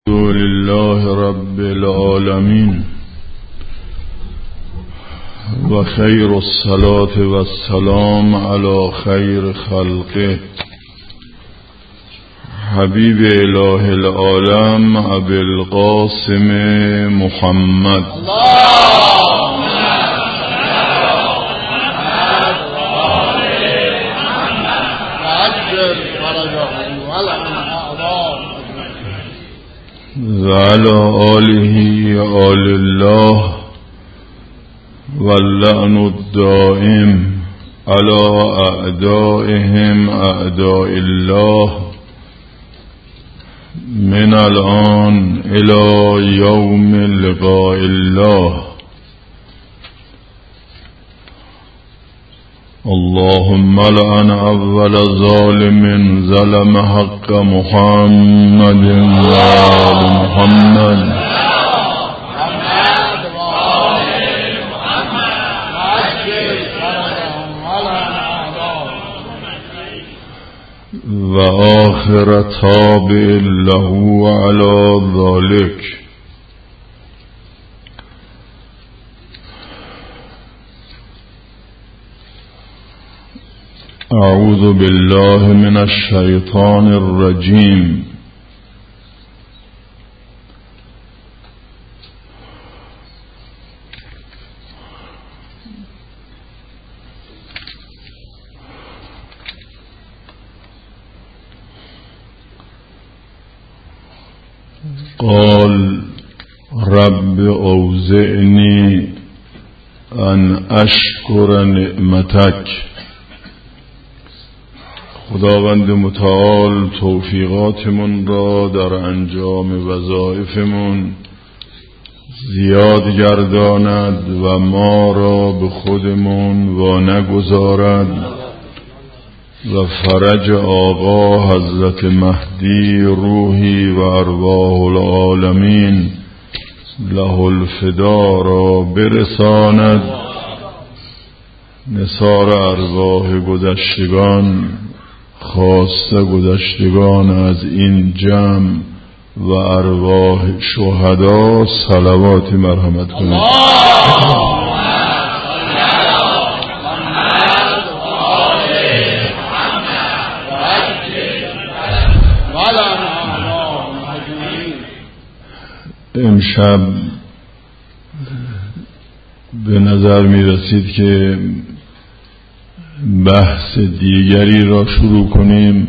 لله رب العالمين وخير الصلاة والسلام على خير خلقه حبيب إله العالم أبي القاسم محمد وعلى آله آل الله واللعن الدائم على أعدائهم أعداء الله من الآن إلى يوم لقاء الله. اللهم لعن أول ظالم ظلم حق محمد وآل محمد وآخر تابع له على ذلك. أعوذ بالله من الشيطان الرجيم. قال رب أوزعني أن أشكر نعمتك. خداوند متعال توفیقاتمون را در انجام وظایفمون زیاد گرداند و ما را به خودمون و نگذارد و فرج آقا حضرت مهدی روحی و ارواح العالمین له الفدا را برساند. نثار ارواح گذشتگان خاصه گذشتگان از این جمع و ارواح شهدا صلوات مرحمت کنید. امشب به نظر می رسید که بحث دیگری را شروع کنیم،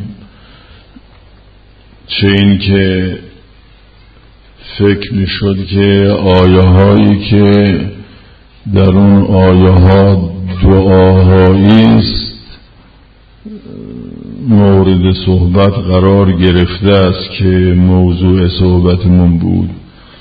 چه این که فکر می شد که آیه هایی که در اون آیه ها دعاهایی است مورد صحبت قرار گرفته است که موضوع صحبتمون بود.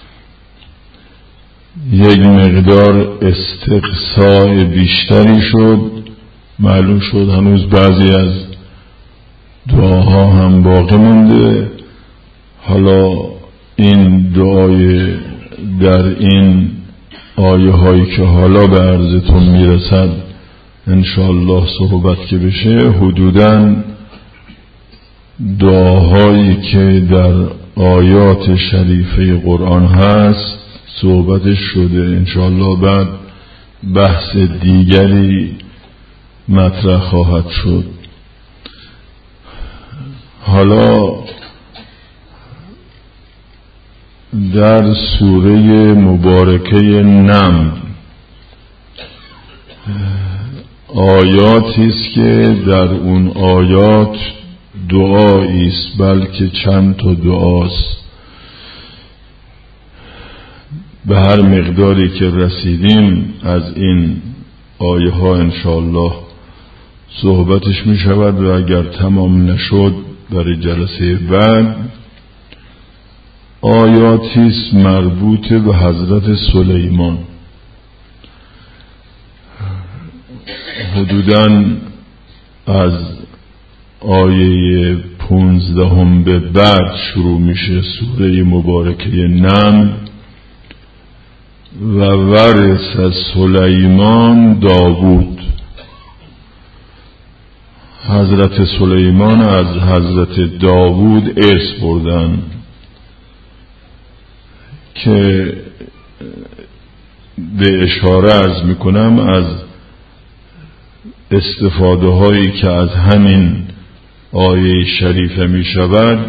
یک مقدار استقصاء بیشتری شد، معلوم شد هنوز بعضی از دعاها هم باقی مونده. حالا این دعای در این آیه هایی که حالا به عرضتون میرسد انشاءالله صحبت که بشه، حدوداً دعاهایی که در آیات شریفه قرآن هست صحبتش شده. انشاءالله بعد بحث دیگری مطرح خواهد شد. حالا در سوره مبارکه نمل آیاتی است که در اون آیات دعایی است، بلکه چند تا دعاست. به هر مقداری که رسیدیم از این آیه ها انشاءالله صحبتش می شود و اگر تمام نشد برای جلسه بعد. آیاتی است مربوط به حضرت سلیمان. حدوداً از آیه 15 به بعد شروع میشه سوره مبارکه نمل. و ورث سلیمان داوود. حضرت سلیمان از حضرت داوود ارث بردن که به اشاره عرض میکنم از استفاده هایی که از همین آیه شریفه می شود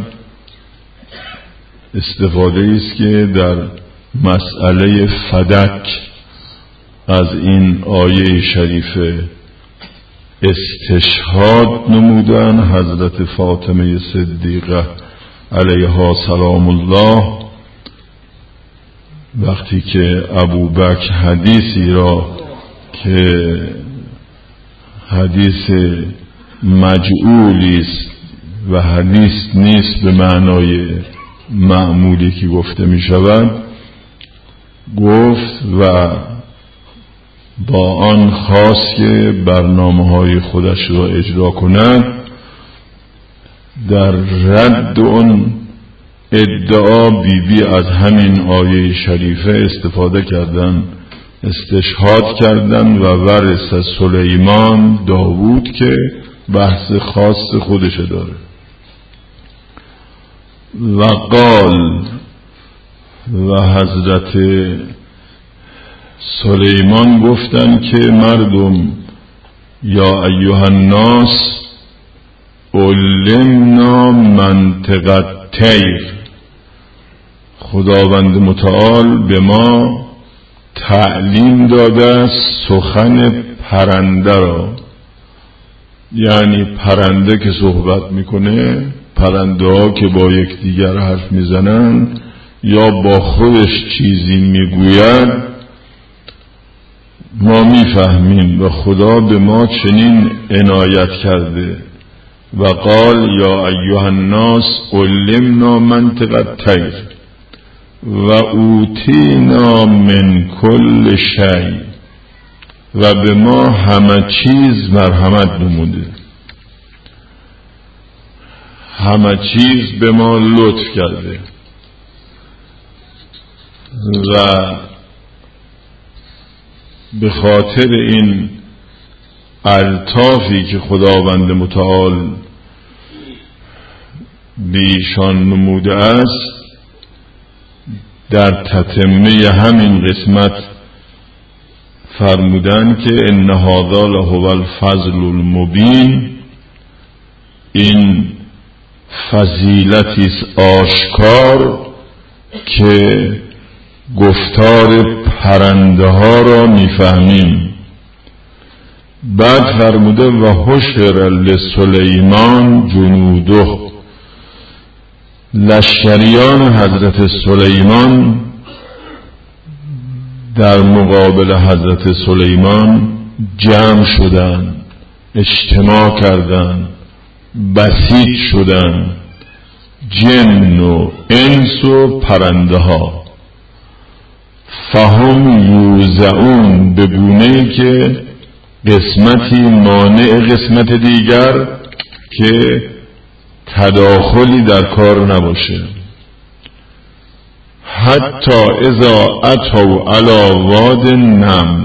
استفاده است که در مسئله فدک از این آیه شریفه استشهاد نمودن حضرت فاطمه صدیقه علیها سلام الله وقتی که ابوبکر حدیثی را که حدیث مجعولی است و حدیث نیست به معنای معمولی که گفته می شود گفت و با آن خواست که برنامه‌های خودش را اجرا کند در رد اون ادعا بیبی از همین آیه شریفه استفاده کردن استشهاد کردن و ورث سلیمان داوود که بحث خاص خودش داره و قال و حضرت سلیمان گفتن که مردم یا ایها الناس علمنا منطق الطیر خداوند متعال به ما تعلیم داده است سخن پرنده را یعنی پرنده که صحبت میکنه پرنده ها که با یکدیگر حرف میزنن یا با خودش چیزی میگوید ما میفهمیم و خدا به ما چنین عنایت کرده و قال یا ایها الناس علمنا منطق الطیر و اوتینا من کل شیء و به ما همه چیز مرحمت نموده همه چیز به ما لطف کرده و به خاطر این الطافی که خداوند متعال بیشان نموده است در تتمه همین قسمت فرمودن که ان هذا لهو الفضل المبین این فضیلتی آشکار که گفتار پرنده ها را میفهمیم بعد فرموده و حشر لسلیمان جنوده لشکریان حضرت سلیمان در مقابل حضرت سلیمان جمع شدند اجتماع کردند بسیط شدند جن و انس و پرنده ها فهم یوزعون به گونه‌ای که قسمتی مانع قسمت دیگر که تداخلی در کار نباشه حتی اذا اتوا علی واد النمل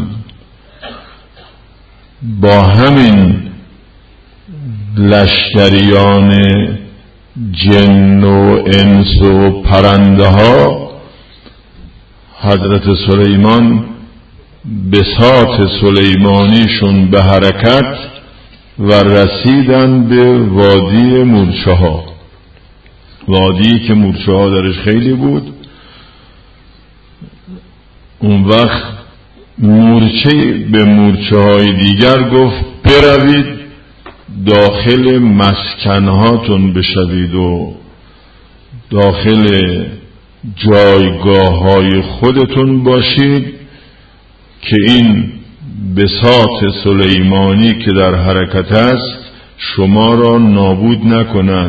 با همین لشکریان جن و انس و پرنده ها حضرت سلیمان بساط سلیمانیشون به حرکت و رسیدن به وادی مورچه ها وادی که مورچه ها درش خیلی بود اون وقت مورچه به مورچه های دیگر گفت بروید داخل مسکنهاتون بشوید و داخل جایگاه های خودتون باشید که این بساط سلیمانی که در حرکت است شما را نابود نکند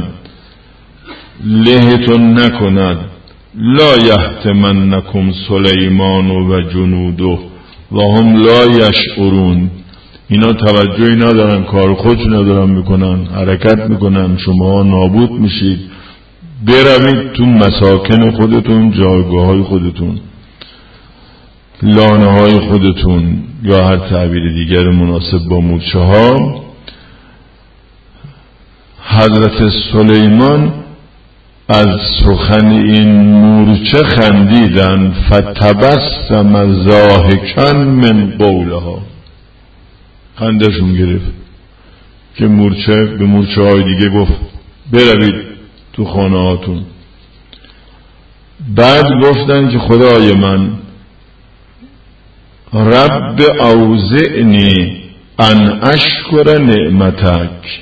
لهتون نکند لا یحتمنکم سلیمان و جنوده و هم لا یشعرون اینا توجهی ندارن کار خودشون ندارن میکنن حرکت میکنن شما نابود میشید بروید تو مساکن خودتون جایگاه های خودتون لانه های خودتون یا هر تعبیر دیگر مناسب با مورچه ها حضرت سلیمان از سخن این مورچه خندیدن، فتبسم ضاحکا من قولها، خندشون گرفت که مورچه به مورچه های دیگه گفت بروید تو خانه هاتون. بعد گفتن که خدای من، رب اوزعنی ان اشکر نعمتک،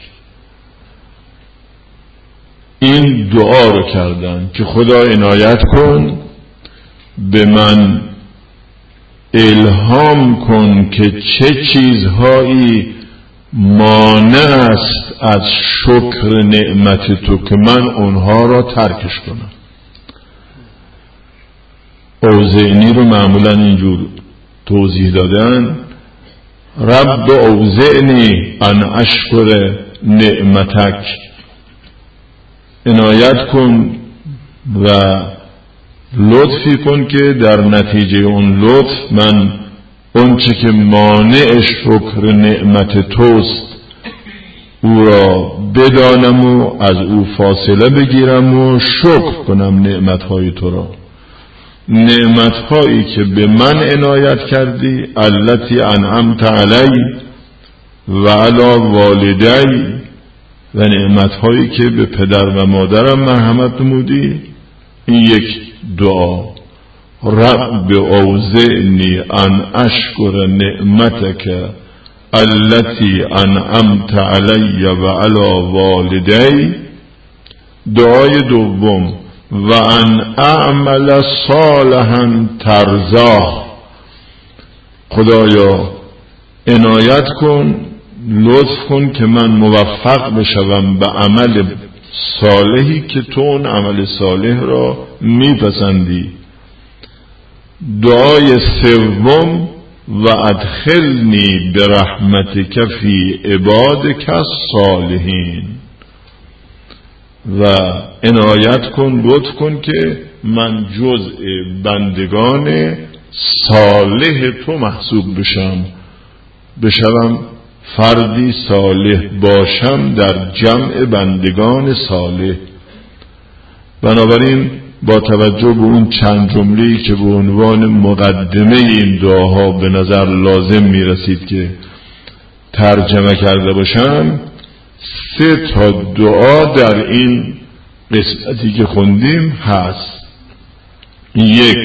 این دعا رو کردن که خدا عنایت کن به من الهام کن که چه چیزهایی مانع است از شکر نعمت تو که من اونها را ترکش کنم. اوزعنی رو معمولا اینجور توضیح دادن، رب اوزعنی ان اشکر نعمتک، عنایت کن و لطفی کن که در نتیجه اون لطف من اون چه که مانع شکر نعمت توست او را بدانم و از او فاصله بگیرم و شکر کنم نعمتهای تو را، نعمتهایی که به من عنایت کردی، التی انعمت علی و علی والدی، و نعمتهایی که به پدر و مادرم مرحمت نمودی. این یک دعا، رب اوزعنی ان اشکر نعمتک التی انعمت علی و علی والدی. دعای دوم، و ان اعمل صالحا ترضاه، خدایا عنایت کن، لطف کن که من موفق بشوم به عمل صالحی که تو اون عمل صالح را میپسندی. دعای سوم، و ادخلنی برحمتک فی عبادک الصالحین، و عنایت کن، لطف کن که من جزء بندگان صالح تو محسوب بشوم فردی صالح باشم در جمع بندگان صالح. بنابراین با توجه به اون چند جمله‌ای که به عنوان مقدمه این دعاها به نظر لازم میرسید که ترجمه کرده باشم، 3 تا دعا در این قسمتی که خوندیم هست. 1،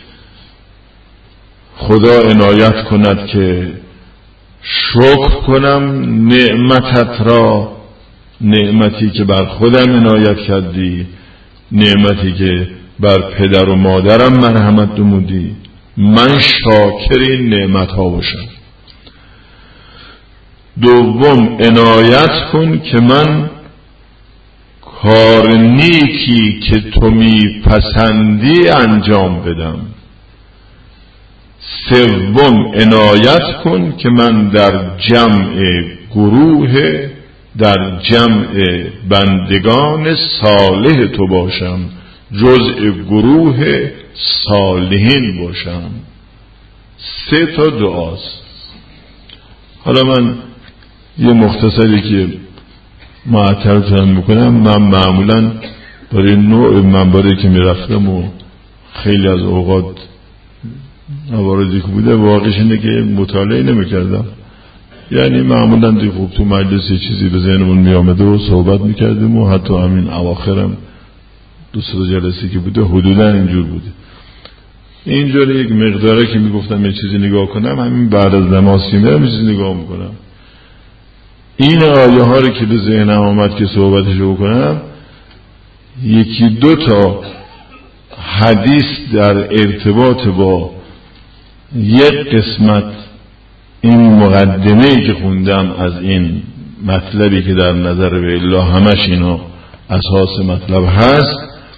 خدا عنایت کند که شکر کنم نعمتت را، نعمتی که بر خودم عنایت کردی، نعمتی که بر پدر و مادرم مرحمت نمودی، من شاکر این نعمت ها باشم. 2، عنایت کن که من کار نیکی که تو میپسندی انجام بدم. 3، عنایت کن که من در جمع بندگان صالح تو باشم، جزء گروه صالحین باشم. 3 تا دعاست. حالا من یه مختصری که معطلتون میکنم، من معمولا برای نوع منبری که میرفتم و خیلی از اوقات مواردی که بوده واقعش اینه که مطالعه نمیکردم، یعنی معمولا دیگه خوب تو مجلس چیزی به ذهنمون میامده و صحبت میکردیم و حتی همین اواخرم 2 جلسه که بوده حدودا اینجور بوده. اینجور یک مقداره که میگفتم یه چیزی نگاه کنم، همین بعد از نماز که میرم یه چیزی نگاه میکنم. این آیه ها رو که به ذهنم آمد که صحبتش رو بکنم، 1-2 تا حدیث در ارتباط با یک قسمت این مقدمه‌ای که خوندم از این مطلبی که در نظر به الله همش اینا اساس مطلب هست،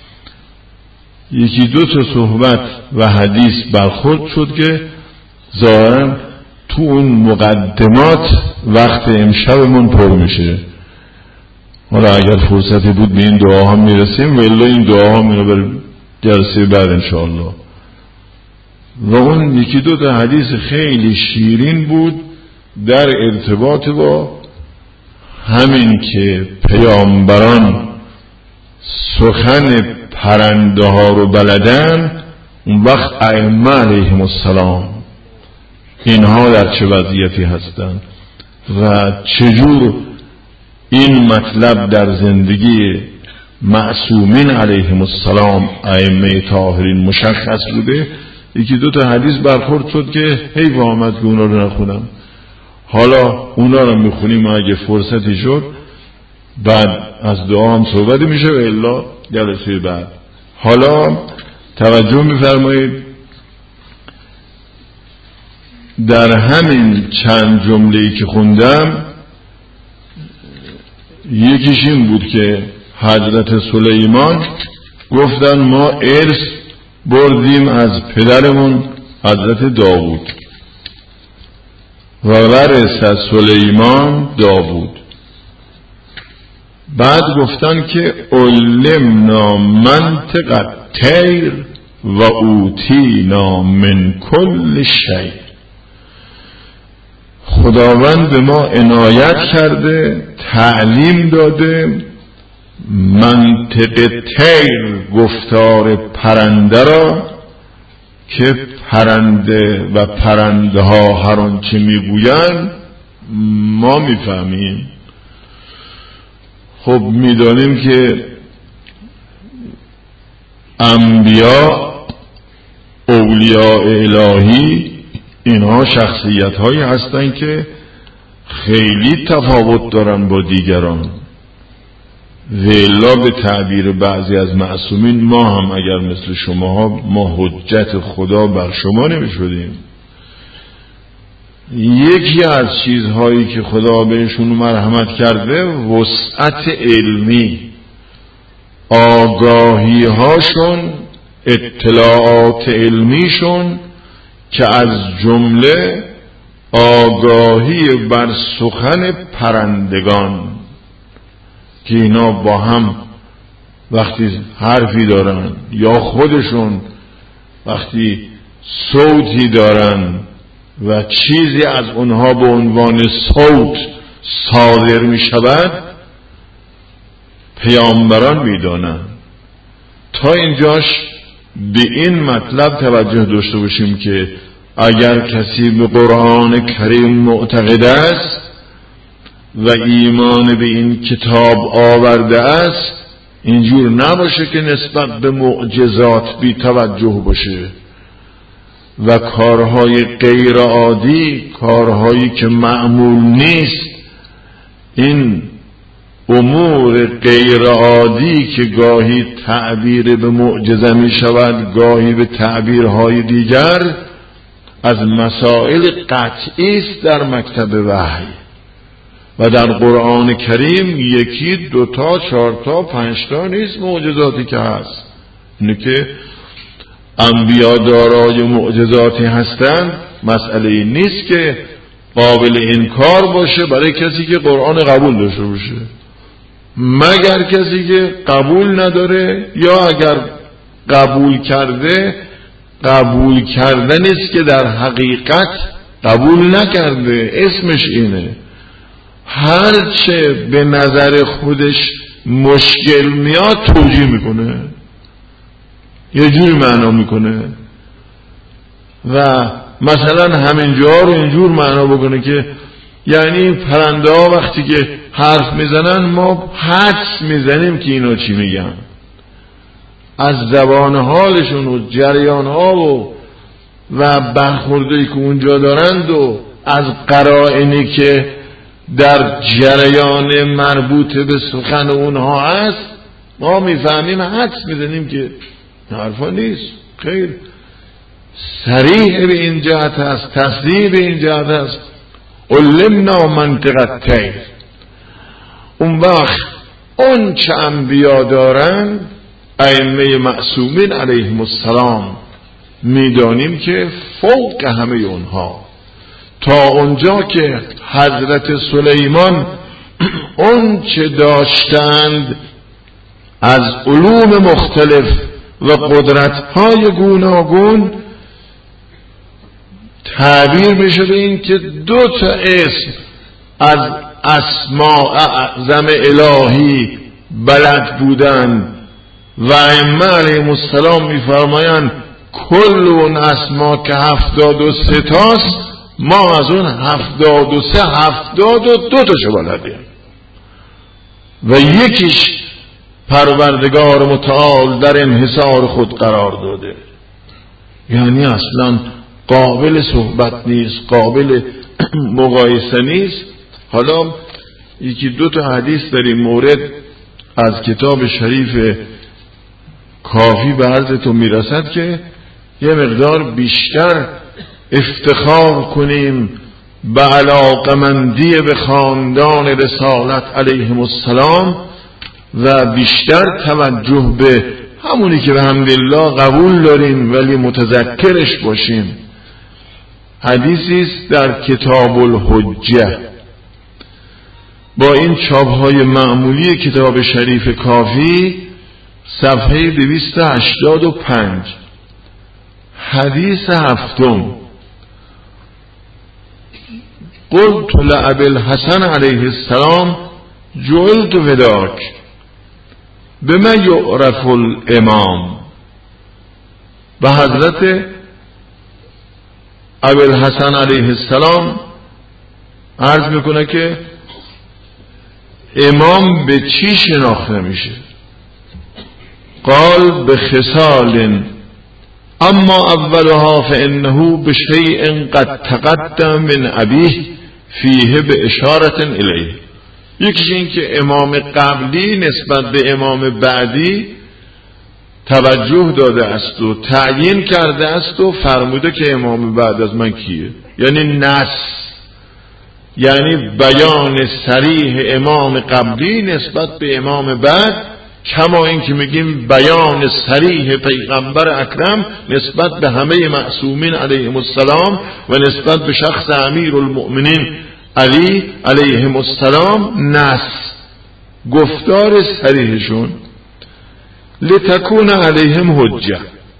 1-2 تا صحبت و حدیث برخورد شد که ظاهراً تو اون مقدمات وقت امشبمون پر میشه. حالا اگر فرصتی بود به این دعاها میرسیم و الا این دعاها میره برای جلسه بعد انشاءالله. و اون 1-2 تا حدیث خیلی شیرین بود در ارتباط با همین که پیامبران سخن پرنده ها رو بلدن، اون وقت ائمه علیهم السلام اینها در چه وضعیتی هستند و چجور این مطلب در زندگی معصومین علیهم السلام ائمه طاهرین مشخص بوده. یکی دو تا حدیث برخورد شد که حیف آمد که اونا رو نخونم، حالا اونا رو میخونیم و اگه فرصتی شد بعد از دعا هم صحبت میشه و الا جلسه بعد. حالا توجه میفرمایید در همین چند جمله‌ای که خوندم یکیش این بود که حضرت سلیمان گفتن ما ارث بردیم از پدرمون حضرت داوود و ورث از سلیمان داوود. بعد گفتن که علمنا منطق الطیر و اوتینا من کل شیء، خداوند به ما عنایت کرده، تعلیم داده منطق طیر، گفتار پرنده را که پرنده و پرنده ها هر آنچه میگویند ما میفهمیم. خب میدانیم که انبیا، اولیاء الهی، اینها شخصیت هایی هستند که خیلی تفاوت دارن با دیگران. ویلا به تعبیر بعضی از معصومین ما هم اگر مثل شماها ما حجت خدا بر شما نمی شدیم. یکی از چیزهایی که خدا بهشون مرحمت کرده وسعت علمی، آگاهی هاشون، اطلاعات علمیشون که از جمله آگاهی بر سخن پرندگان که اینا با هم وقتی حرفی دارن یا خودشون وقتی صوتی دارن و چیزی از اونها به عنوان صوت صادر می شود پیامبران می دانن. تا اینجاش به این مطلب توجه داشته باشیم که اگر کسی به قرآن کریم معتقد است و ایمان به این کتاب آورده است، اینجور نباشه که نسبت به معجزات بی توجه باشه و کارهای غیر عادی، کارهایی که معمول نیست، این امور غیر عادی که گاهی تعبیر به معجزه می شود، گاهی به تعبیرهای دیگر، از مسائل قطعی است در مکتب وحی و در قرآن کریم یکی، دوتا، چهارتا، پنجتا نیست معجزاتی که هست. اینه که انبیا دارای معجزاتی هستند مسئله نیست که قابل انکار باشه برای کسی که قرآن قبول داشته باشه، مگر کسی که قبول نداره یا اگر قبول کرده، قبول کردن است که در حقیقت قبول نکرده، اسمش اینه. هرچه به نظر خودش مشکل میاد توجیه میکنه، یه جوری معنا میکنه و مثلا همین جا رو اینجور معنا بکنه که یعنی پرنده ها وقتی که حرف میزنن ما حدس میزنیم که اینا چی میگن، از زبان حالشون و جریان ها و برخوردی که اونجا دارند و از قرائنی که در جریان مربوط به سخن اونها است ما میفهمیم، حدس میزنیم که حرفا نیست. خیر، صریح به این جهت است، تصریح به این جهت است علمنا منطق الطیر. اون وقت اون چه انبیا دارن ائمه معصومین علیهم السلام میدانیم که فوق همه اونها، تا اونجا که حضرت سلیمان اون چه داشتند از علوم مختلف و قدرت‌های گوناگون تعبیر میشه به این که دو تا اسم از اسماء اعظم الهی بلد بودن و ائمه علیهم السلام میفرمایند کل اون اسما که 73 تاست، ما از اون 73 72 تاشو بلدیم و یکیش پروردگار متعال در انحصار خود قرار داده. یعنی اصلا قابل صحبت نیست، قابل مقایسه نیست. حالا یکی دو تا حدیث در این مورد از کتاب شریف کافی به عرضتون میرسد که یه مقدار بیشتر افتخار کنیم به علاقمندی به خاندان رسالت علیهم السلام و بیشتر توجه به همونی که به حمدالله قبول داریم ولی متذکرش باشیم. حدیثی است در کتاب الحجه با این چاپ‌های معمولی کتاب شریف کافی، صفحه 285. حدیث هفتم: قلت لأبی الحسن علیه السلام جعلت فداک بما یعرف الامام. به حضرت ابی الحسن علیه السلام عرض میکنه که امام به چی شناخته میشه؟ قال به خصال اما اولها فانه بشیء قد تقدم من ابیه فیه به اشارت الیه. یکیش این که امام قبلی نسبت به امام بعدی توجه داده است و تعیین کرده است و فرموده که امام بعد از من کیه، یعنی نص، یعنی بیان صریح امام قبلی نسبت به امام بعد، کما این که میگیم بیان صریح پیغمبر اکرم نسبت به همه معصومین علیهم السلام و نسبت به شخص امیر المؤمنین علی علیهم السلام، نص، گفتار صریحشون، لتکون علیهم حجه.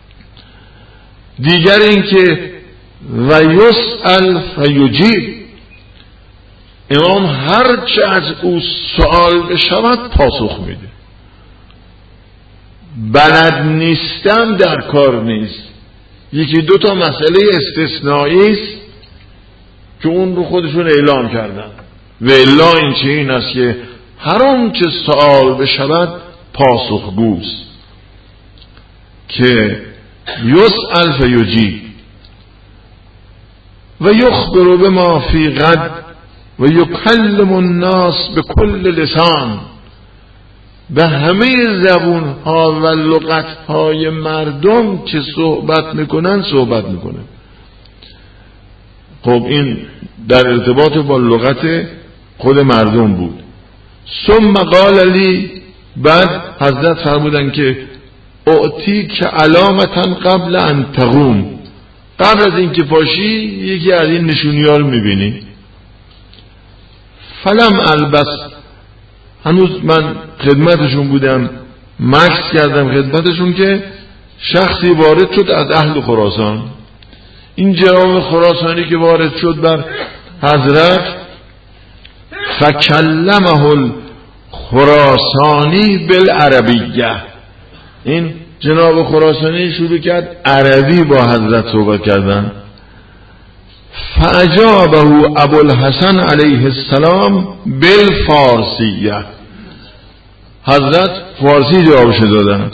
دیگر این که و یسأل فیجیب، امام هر چه از او سوال بشود پاسخ میده. بلد نیستم در کار نیست. یکی دو تا مسئله استثنایی است که اون رو خودشون اعلام کردن و الا این چه این است که هر آن چه سوال بشود پاسخگوست که یسأل فیجیب و یخبر بما فی غد و یکلم الناس به کل لسان، به همه زبون ها و لغت های مردم که صحبت میکنن صحبت میکنن. خب این در ارتباط با لغت خود مردم بود. ثم قال لی، بعد حضرت فرمودن که اعطی که علامتا قبل ان تقوم، قبل از این که پاشی یکی از این نشونیار میبینی. فلم البس، هنوز من خدمتشون بودم، مکث کردم خدمتشون که شخصی وارد شد از اهل خراسان. این جناب خراسانی که وارد شد بر حضرت، فکلمه الخراسانی بالعربیه، این جناب خراسانی شروع کرد عربی با حضرت صحبت کردن. فاجابه ابوالحسن علیه السلام بالفارسیه، حضرت فارسی جوابش دادن.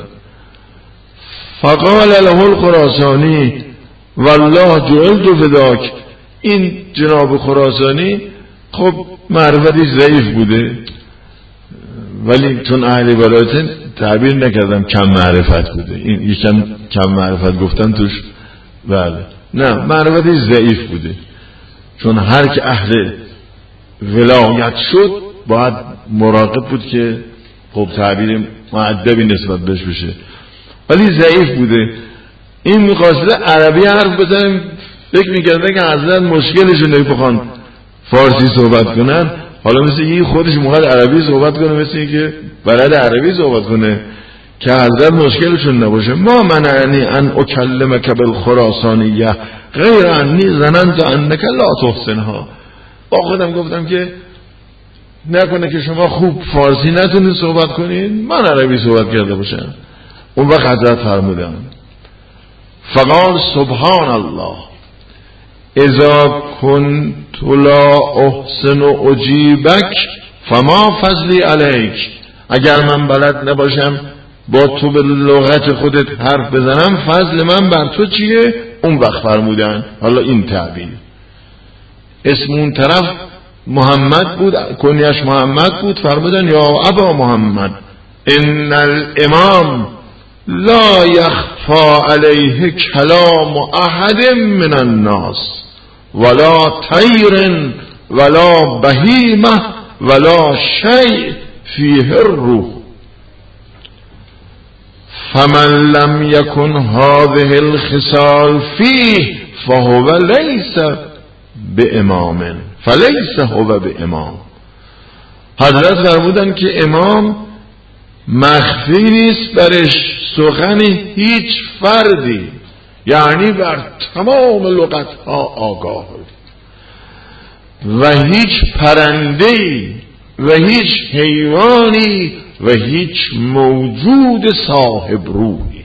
فقال له الخراسانی والله جعلت فداک، این جناب خراسانی خب معرفتش ضعیف بوده ولی چون اهل ولایت تعبیر نکردم کم معرفت بوده، این یکم کم معرفت گفتن توش، بله نه معرفتش ضعیف بوده، چون هر که اهل ولایت شد باید مراقب بود که خب تعبیر مؤدبی نسبت بهش بشه، ولی ضعیف بوده. این می‌خواسته عربی حرف بزنیم، فکر می‌کرده که حضرت مشکلشون نگه بخوان فارسی صحبت کنن، حالا مثل این خودش موقع عربی صحبت کنه، مثل این که بلد عربی صحبت کنه که حضرت مشکلشون نباشه. ما منعنی ان اکلمک بالخراسانیه غیر انی ظننت انک لا تحسنها، با خودم گفتم که نکنه که شما خوب فارسی نتونید صحبت کنین، من عربی صحبت کرده باشم. اون وقت حضرت فرمودن فقال سبحان الله اذا كنت لا احسن اجیبک فما فضلی علیک، اگر من بلد نباشم با تو به لغت خودت حرف بزنم فضل من بر تو چیه؟ اون وقت فرمودن حالا این تعبیر اسم اون طرف محمد بود، کنیش محمد بود، فرمودن یا ابا محمد ان الامام لا یخفى علیه کلام احد من الناس ولا طیر ولا بهیمه ولا شیء فیه الروح فمن لم یکن هذه الخصال فیه فهو لیس بامام فلیس هو بامام. حضرت فرمودن که امام مخفی نیست برش سخن هیچ فردی، یعنی بر تمام لغتها آگاه و هیچ پرنده‌ای و هیچ حیوانی و هیچ موجود صاحب روحی،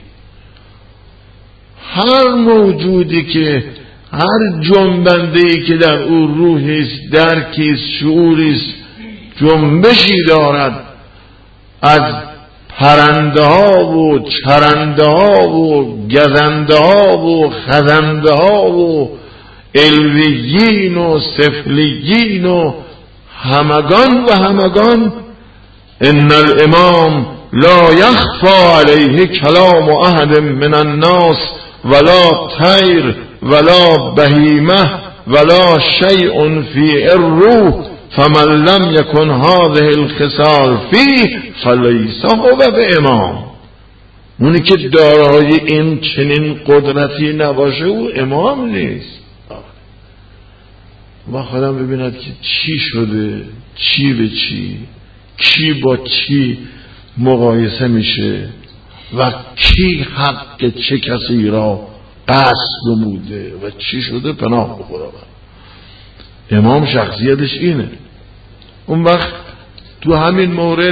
هر موجودی که هر جنبنده‌ای که در او روحی است، درکی است، شعوری است، جنبشی دارد، از پرنده ها و چرنده ها و گزنده ها و خزنده ها و علویین و سفلیین و همگان ان الامام لا یخفى علیه کلام احد من الناس ولا طیر ولا بهیمه ولا شیء فی الروح فمن لم یکن هذه الخصال فیه فلیس هو بامام. اونی که دارای این چنین قدرتی نباشه او امام نیست. ما خودم ببیند که چی شده، چی به چی، کی با چی مقایسه میشه و کی حق چه کسی را قصد نموده و چی شده پناه بخوره. امام شخصیتش اینه. اون وقت تو همین مورد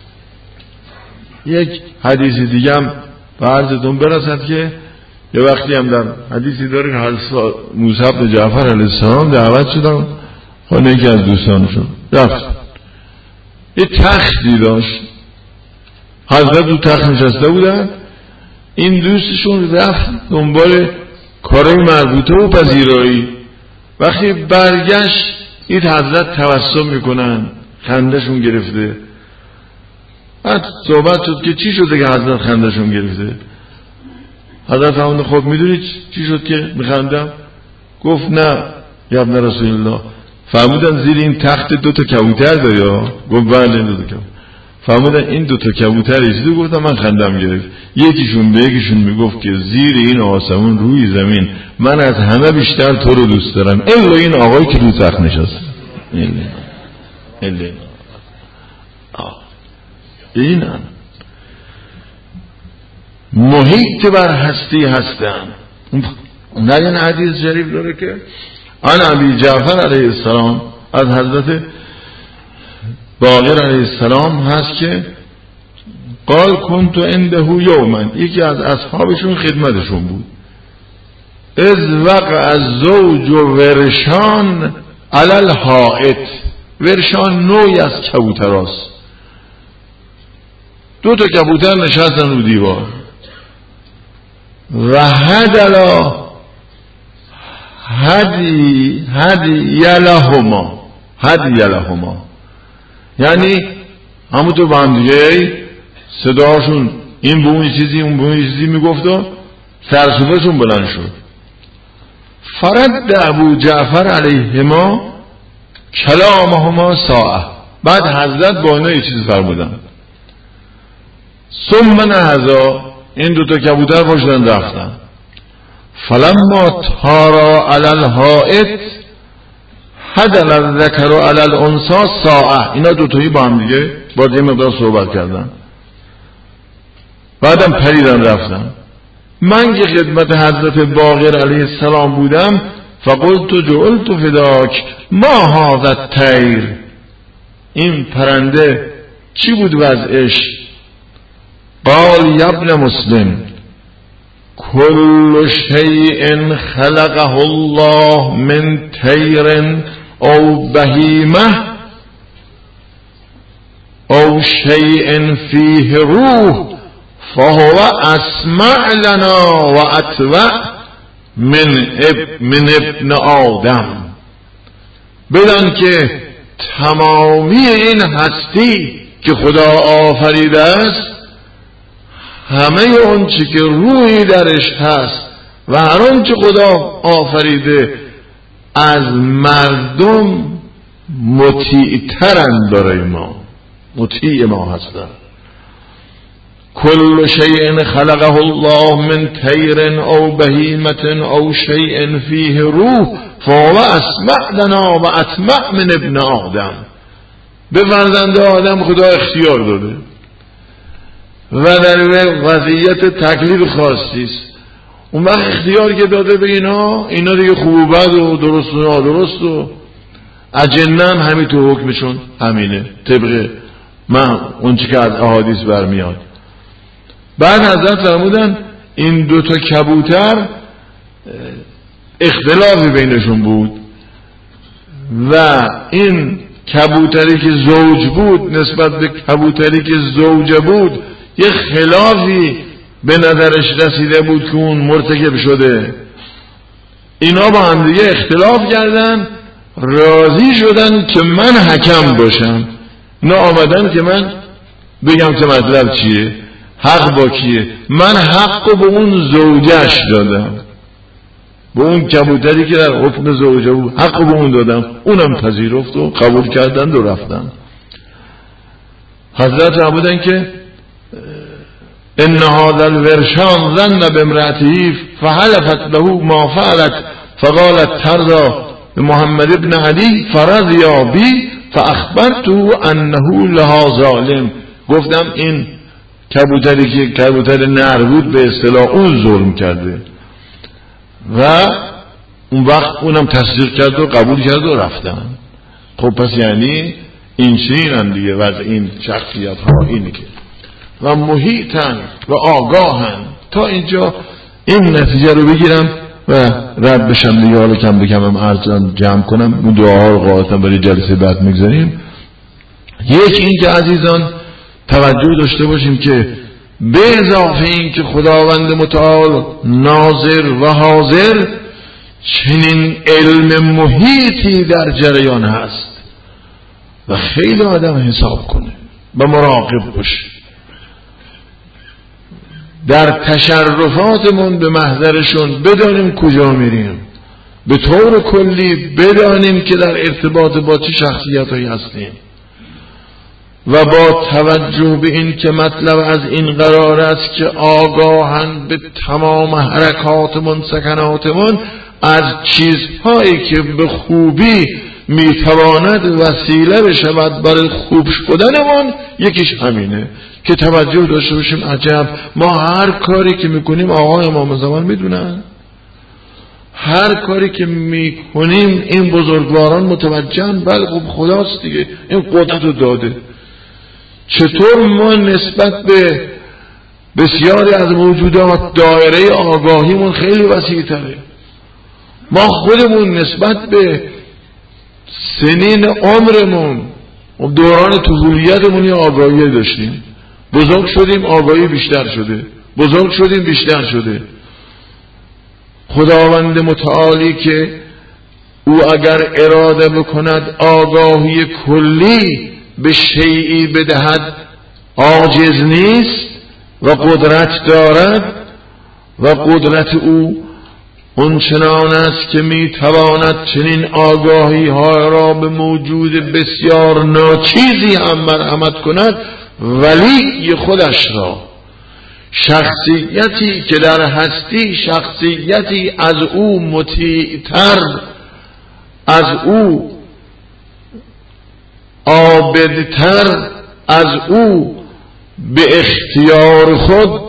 یک حدیث دیگه هم به عرضتون برسد که یه وقتی هم در حدیثی دارین حضرت موسی بن جعفر علیه السلام دعوت شدن خانه یکی از دوستانشون، رفت یه تختی داشت، حضرت رو تخت نشسته بودن، این دوستشون رفت دنبال کارهای مربوطه و پذیرایی. وقتی برگشت این حضرت تبسم میکنن، خندشون گرفته. بعد صحبت شد که چی شده که حضرت خندشون گرفته؟ حضرت فرمود خب میدونی چی شد که میخندم؟ گفت نه یا ابن رسول الله. فرمودن زیر این تخت 2 تا کبوتر داری؟ گفت بله 2 تا کبوتر. فرمودن این 2 تا کبوتر ایشون گفتم من خندم گرفت. یکیشون به یکیشون میگفت که زیر این آسمون روی زمین من از همه بیشتر تو رو دوست دارم الا این آقایی که رو تخت نشسته. این محیط بر هستی هستن. نه این حدیث شریف داره که آن ابی جعفر علیه السلام از حضرت باقر علیه السلام هست که قال کنت عنده یوما، یکی از اصحابشون خدمتشون بود، از وقع الزوج و ورشان علی الحائط. ورشان نوعی از کبوتر هست، 2 تا کبوتر نشستن رو دیوار و هدی یلهما، یعنی همونطور با هم دیگه صداشون این به اون چیزی اون به اون چیزی میگفت و سرسوبشون بلند شد. فرد ابو جعفر علیهما کلامهما ساعه. بعد حضرت با اینا یه چیز فرمودن، ثم نهضا، این 2 تا کبوتر باشدن رفتن. فلما تارا علی الحائط حدل الذکر علی الانثی ساعه. اینا 2 تایی با هم دیگه باید یه مقدار صحبت کردن، بعدم پریدن رفتن. من که خدمت حضرت باقر علیه السلام بودم فقلت جعلت فداک ما هذا الطیر، این پرنده چی بود وضعش؟ قال یا ابن مسلم كل شيء خلقه الله من طير او بهیمه او شيء فيه روح فهو اسمع لنا و اتبع من ابن آدم. بدان که تمامی این هستی که خدا آفریده است، همه اون چی که روحی درش هست و هر اون چی خدا آفریده از مردم مطیع‌ترند برای ما، مطیع ما هستند. كل شيء خلقه الله من طير او بهیمة او شيء فيه روح فهو اسمع لنا و اتمع من ابن آدم. به فرزند آدم خدا اختیار داده و در وضعیت تکلیف خاصی است. اون وقت اختیار که داده به اینا دیگه خوب و بد و درست و نادرست و اجنه هم همینطور حکمشون همینه طبق من اون چی که از احادیث برمیاد. بعد حضرت فرمودن این دوتا کبوتر اختلافی بینشون بود و این کبوتری که زوج بود نسبت به کبوتری که زوجه بود یه خلافی به نظرش رسیده بود که اون مرتکب شده. اینا با هم دیگه اختلاف کردن، راضی شدن که من حکم باشم. نه آمدن که من بگم که مطلب چیه، حق با کیه. من حق به اون زوجش دادم، به اون کبوتری که در حکم زوجه بود حق به اون دادم، اونم پذیرفت و قبول کردند و رفتن. حضرت عبودن که ان هذا الورشان ظن بامرأته فحلفت له ما فعلت فقالت ترضى محمد ابن علی فرضیا بی فاخبرته انه لها ظالم. گفتم این کبوتری که کبوتر نر بود به اصطلاح اون ظلم کرده و اون وقت اونم تصدیق کرد و قبول کرد و رفتن. خب پس یعنی این چنینن دیگه و این شخصیت ها اینه که و محیطن و آگاهن. تا اینجا این نتیجه رو بگیرم و رد بشم دیگه. حالا کم بکم هم عرض جمع کنم، اون دعاها رو قاعدتا برای جلسه بعد میگذاریم. یک این که عزیزان توجه داشته باشیم که به اضافه این که خداوند متعال ناظر و حاضر، چنین علم محیطی در جریان هست و خیلی آدم حساب کنه و مراقب باشه. در تشرفاتمون به محضرشون بدانیم کجا میریم، به طور کلی بدانیم که در ارتباط با چه شخصیتایی هستیم و با توجه به این که مطلب از این قرار است که آگاهن به تمام حرکاتمون سکناتمون از چیزهایی که به خوبی میتواند وسیله بشود برای خوب شدنمون. یکیش همینه که توجه داشته باشیم عجب ما هر کاری که میکنیم آقای امام زمان میدونن، هر کاری که میکنیم این بزرگواران متوجهن. بله خب خداست دیگه این قدرت رو داده. چطور ما نسبت به بسیاری از موجودات دایره آگاهیمون خیلی وسیع تره. ما خودمون نسبت به سنین عمرمون و دوران طفولیتمون یه آگاهی داشتیم، بزرگ شدیم آگاهی بیشتر شده، بزرگ شدیم بیشتر شده. خداوند متعالی که او اگر اراده بکند آگاهی کلی به شیئی بدهد عاجز نیست و قدرت دارد و قدرت او اونچنان است که میتواند چنین آگاهی ها را به موجود بسیار ناچیزی هم مرحمت کند. ولی خودش را، شخصیتی که در هستی شخصیتی از او مطیع‌تر، از او عابدتر، از او به اختیار خود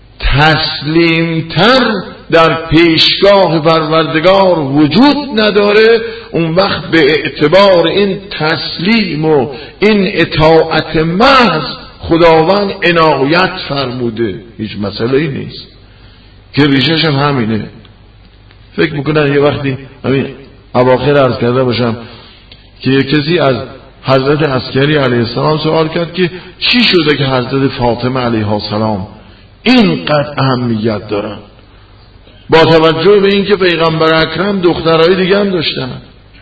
تسلیمتر در پیشگاه پروردگار وجود نداره. اون وقت به اعتبار این تسلیم و این اطاعت محض خداوند عنایت فرموده، هیچ مسئله ای نیست که ریشش هم همینه. فکر میکنن یه وقتی همین اواخر عرض کرده باشم که یه کسی از حضرت عسکری علیه السلام سوال کرد که چی شده که حضرت فاطمه علیه السلام اینقدر اهمیت دارن، با توجه به اینکه پیغمبر اکرم دخترای دیگه هم داشتن.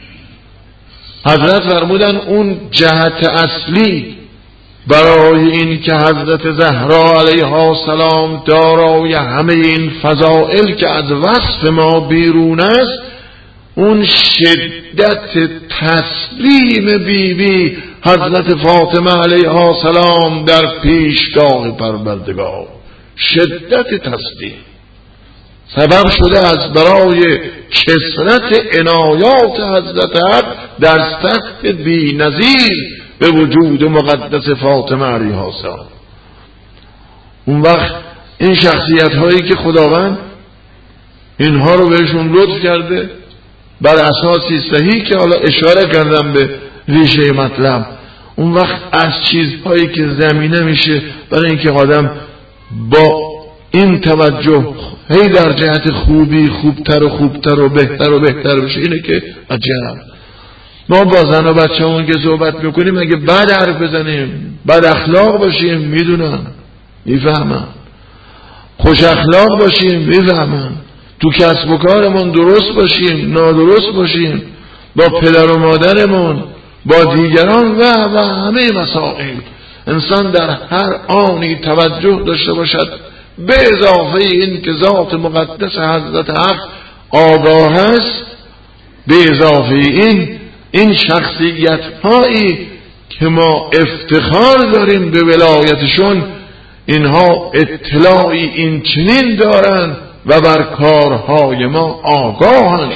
حضرت فرمودن اون جهت اصلی برای این که حضرت زهرا علیها السلام دارای همه این فضائل که از وصف ما بیرون است، اون شدت تسلیم بیبی حضرت فاطمه علیها السلام در پیشگاه پروردگار، شدت تسلیم سبب شده از برای کثرت عنایات حضرت حق در سطح بی نظیر به وجود مقدس فاطمه علیها السلام. اون وقت این شخصیت هایی که خداوند اینها رو بهشون لطف کرده بر اساسی صحیح که حالا اشاره کردم به ریشه مطلب، اون وقت از چیزهایی که زمینه میشه برای اینکه آدم با این توجه هی در جهت خوبی خوبتر و خوبتر و بهتر و بهتر بشه، اینه که عجب ما با زن و بچه همون که صحبت میکنیم اگه بد حرف بزنیم، بد اخلاق باشیم، میدونن میفهمن، خوش اخلاق باشیم میفهمن، تو کسب و کارمون درست باشیم نادرست باشیم، با پدر و مادرمون با دیگران و همه مسائل انسان در هر آنی توجه داشته باشد، به اضافه این که ذات مقدس حضرت حق آگاه است، به اضافه این شخصیت هایی که ما افتخار داریم به ولایتشون، اینها اطلاعی این چنین دارن و بر کارهای ما آگاهن.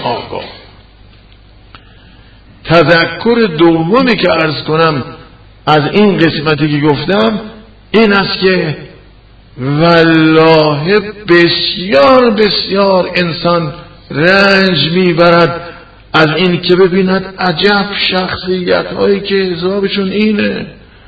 تذکر دومی که عرض کنم از این قسمتی که گفتم این است که والله بسیار بسیار انسان رنج میبرد از این که ببیند عجب شخصیت هایی که حسابشون اینه،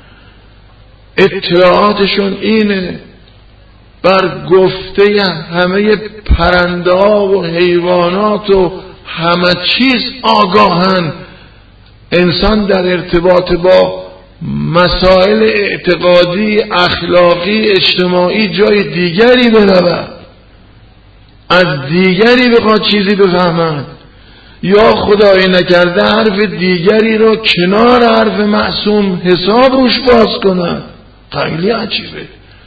اطلاعاتشون اینه، بر گفته همه پرنده ها و حیوانات و همه چیز آگاهن. انسان در ارتباط با مسائل اعتقادی، اخلاقی، اجتماعی جای دیگری برود، از دیگری بخواد چیزی بفهمد، یا خدای نکرده حرف دیگری رو کنار حرف معصوم حساب روش باز کند، خیلی عجیبه.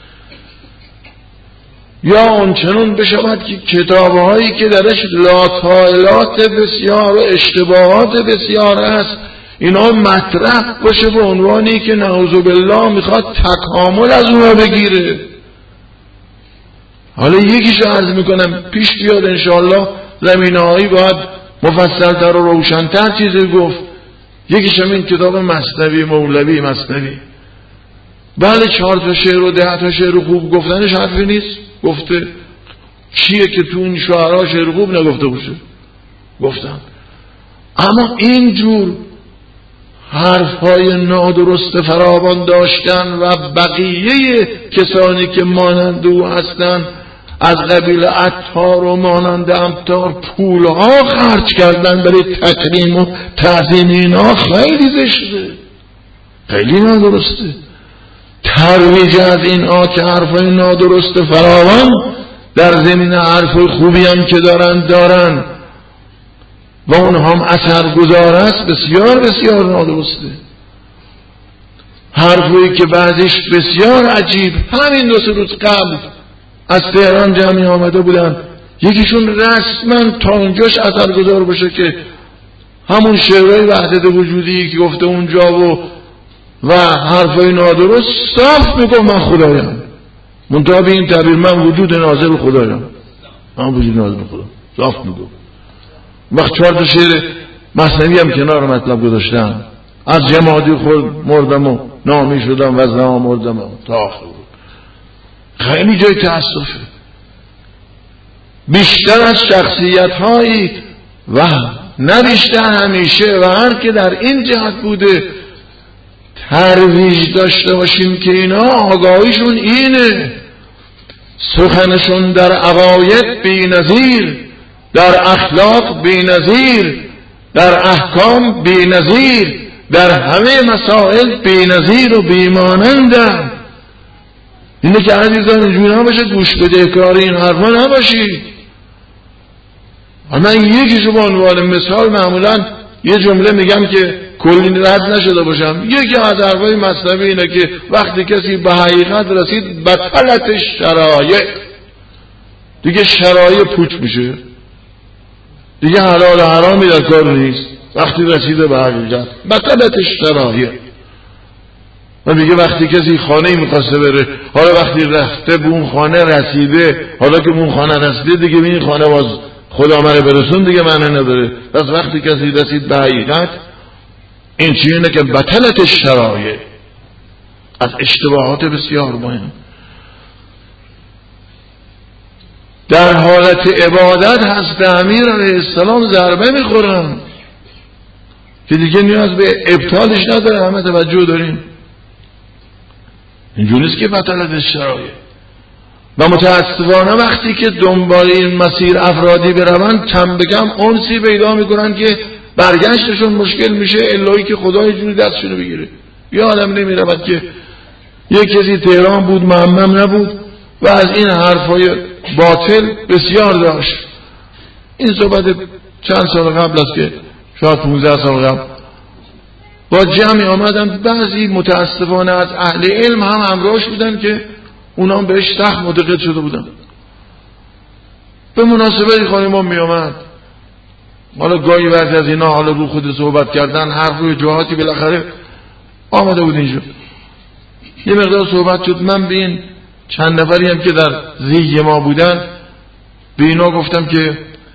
یا اونچنون بشود که کتابهایی که درش لاطائلات بسیار و اشتباهات بسیار است اینا مطرح باشه به عنوانی که نعوذ بالله میخواد تکامل از اونها بگیره. حالا یکیشو عرض میکنم پیش بیاد انشاءالله، زمینه‌هایی باید مفصلتر و روشن‌تر چیزی گفت. یکیش هم این کتاب مثنوی مولوی مثنوی، بله 4 تا شعر و 10 تا شعر خوب گفتنش حرفی نیست، گفته چیه که تو این شعرها شعر خوب نگفته باشه، گفتم. اما اینجور حرفهای نادرست فراوان داشتن و بقیه کسانی که مانند او هستند از قبیل عطار و مانند امطار پولها خرج کردن برای تکریم و تعظیم اینا، خیلی زشته، خیلی نادرسته. ترویج از این که حرفای نادرست فراوان در زمین حرفای خوبی هم که دارن و اونها هم اثرگذار است، بسیار بسیار نادرسته. حرفی که بعضیش بسیار عجیب، همین 2-3 روز قبل از تهران جمعی آمده بودن، یکیشون رسما تا اونجاش اثرگذار باشه که همون شعرهای وحدت وجودی که گفته اونجا و حرفای نادرست صاف میگم من خدایم، منتها به این تعبیر من وجود نازل خدایم، من وجود نازل خدا صاف میگم. وقت 4 تا شعر مثنوی هم کنار مطلب گذاشتم، از جمادی خود مردم و نامی شدم و از نام مردم تا آخر. خیلی جای تأسفه. بیشتر از شخصیت هایی و نه بیشتر همیشه و هر که در این جهت بوده ترویج داشته باشیم که اینا آگاهیشون اینه، سخنشون در عقاید بی‌نظیر، در اخلاق بی‌نظیر، در احکام بی‌نظیر، در همه مسائل بی‌نظیر و بی‌مانندن. اینه که عزیزان اینجوری نباشه گوش بدهکار این حرفا نباشید. من یکیشو به عنوان مثال معمولا یه جمله میگم که کلی رد نشده باشم. یکی از حرفای مصنوی اینه که وقتی کسی به حقیقت رسید بطلت شرایع، دیگه شرایع پوچ میشه، دیگه حلال و حرامی در کار نیست. وقتی رسیده به حقیقت بطلت شرایع. و میگه وقتی کسی خانه میخواسته بره، حالا وقتی رفته به اون خانه رسیده، حالا که اون خانه رسیده دیگه به این خانه باز خدا منه برسون دیگه معنی نداره. پس وقتی کسی رسید به حقیقت، این چیه که بطلت شرایع، از اشتباهات بسیار مهم. در حالت عبادت حضرت امیر علیه السلام ضربه میخورن که دیگه نیاز به ابطالش نداره. همه توجه داریم اینجوری نیست که بطلت شرایع. و متاسفانه وقتی که دنبال این مسیر افرادی برون کم به کم انسی پیدا میکنن که برگشتشون مشکل میشه، الهی که خدا یه جوری دستشونو بگیره. یه آدم نمیرود که یک کسی تهران بود معمم نبود و از این حرفای باطل بسیار داشت. این صحبت چند سال قبل است که شاید 15 سال قبل با جمعی آمدن، بعضی متاسفانه از اهل علم هم همراهش بودن که اونا بهش سخت معتقد شده بودن. به مناسبتی خانمان می آمد، حالا گاهی وقتی از اینا حالا رو خود صحبت کردن، حرف روی جهاتی بالاخره آمده بود اینجا، یه مقدار صحبت شد. من به این چند نفری هم که در زیگ ما بودن به اینا گفتم که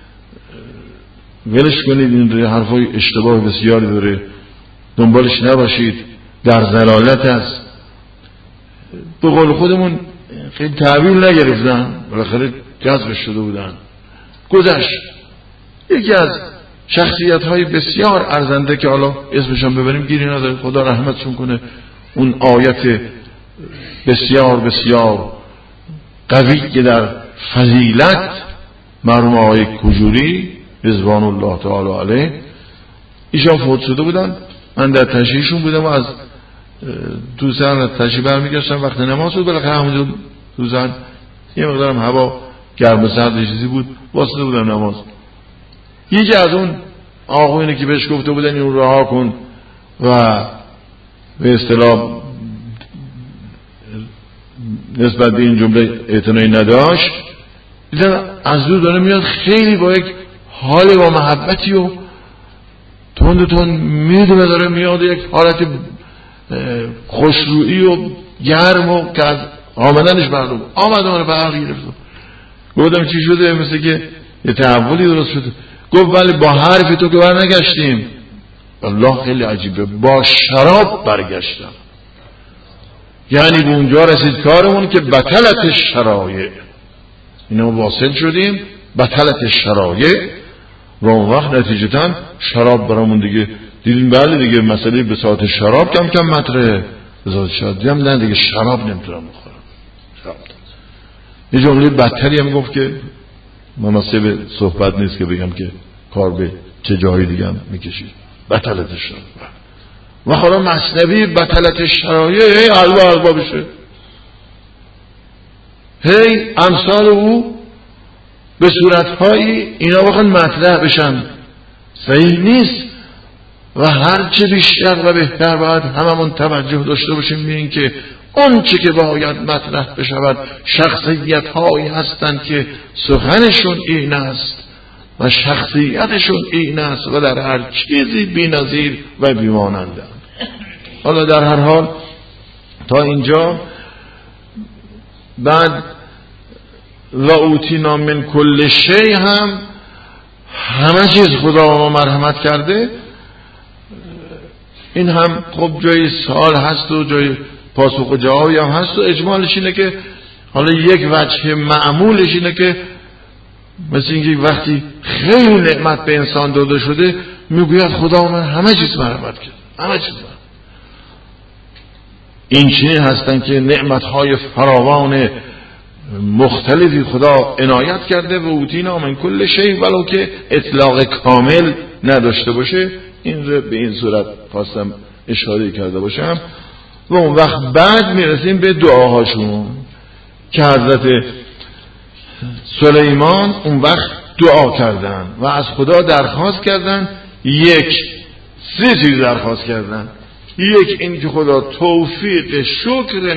ولش کنید، این حرفای اشتباه بسیاری داره، دنبالش نباشید، در ضلالت است. به قول خودمون خیلی تعبیر نگرفتن، بالاخره جذبش شده بودن. گذشت. یکی از شخصیت های بسیار ارزنده که حالا اسمشان ببریم گیری نداره، خدا رحمتشون کنه، اون آیت بسیار بسیار قوی که در فضیلت مرحوم آقای کجوری رضوان الله تعالی علیه ایشان فوت شده بودن. من در تشییعشون بودم و از دوزن تشییع برمیگشتم، وقت نماز بود، بالاخره همونجا دوزن یه مقدارم هوا گرم و سرد چیزی بود، واسطه بودم نماز. یکی از اون آقایونی که بهش گفته بودن اینو رها کن و به اصطلاح نسبت به این جمله اعتنایی نداشت، دیدم از دور داره میاد، خیلی با یک حال و محبتی و تون میدونه داره میاد، یک حالت خوشرویی و گرم و که از آمدنش معلوم آمد آمده برق گرفت. گفتم چی شده؟ مثل که یه تحولی درست شده. گفت ولی با حرف تو که برنگشتیم. الله خیلی عجیبه، با شراب برگشتم. یعنی به اونجا رسید کارمون که بطلت شرایع، اینا واصل شدیم بطلت شرایع و اون وقت نتیجتاً شراب برامون دیگه دیدیم. بله دیگه مسئله به ساعت شراب کم کم مطرحه، به ساعت شراب دیدم نه دیگه شراب نمیتونم بخورم. یه جمله بدتری هم گفت که مناسب صحبت نیست که بگم که کار به چه جایی دیگه هم میکشید. بطلت شرایع و حالا مثنوی بطلت شرایع هی الوا بشه، هی امثال او به صورتهایی اینا بخوان مطرح بشن. صحیح نیست و هرچه بیشتر و بهتر باید هممون توجه داشته باشیم به این که اون چه که باید مطرح بشود شخصیت هایی هستند که سخنشون این است و شخصیتشون این است و در هر چیزی بی‌نظیر و بی‌مانندند. حالا در هر حال تا اینجا بعد و اوتینا من کل شی هم همه چیز خدا ما مرحمت کرده. این هم خب جای سوال هست و جای پاسخ و جوابی هم هست و اجمالش اینه که حالا یک وجه معمولش اینه که مثل اینکه وقتی خیلی نعمت به انسان داده شده میگوید خدا من همه چیز مرحمت کرد، همه چیز مرحمت. این چنین هستن که نعمتهای فراوان مختلفی خدا عنایت کرده و اوتینا من کل شیء، ولو که اطلاق کامل نداشته باشه. این رو به این صورت خواستم اشاره کرده باشم. و اون وقت بعد میرسیم به دعاهاشون که حضرت سلیمان اون وقت دعا کردن و از خدا درخواست کردن. سه چیز درخواست کردن. یک، این که خدا توفیق شکر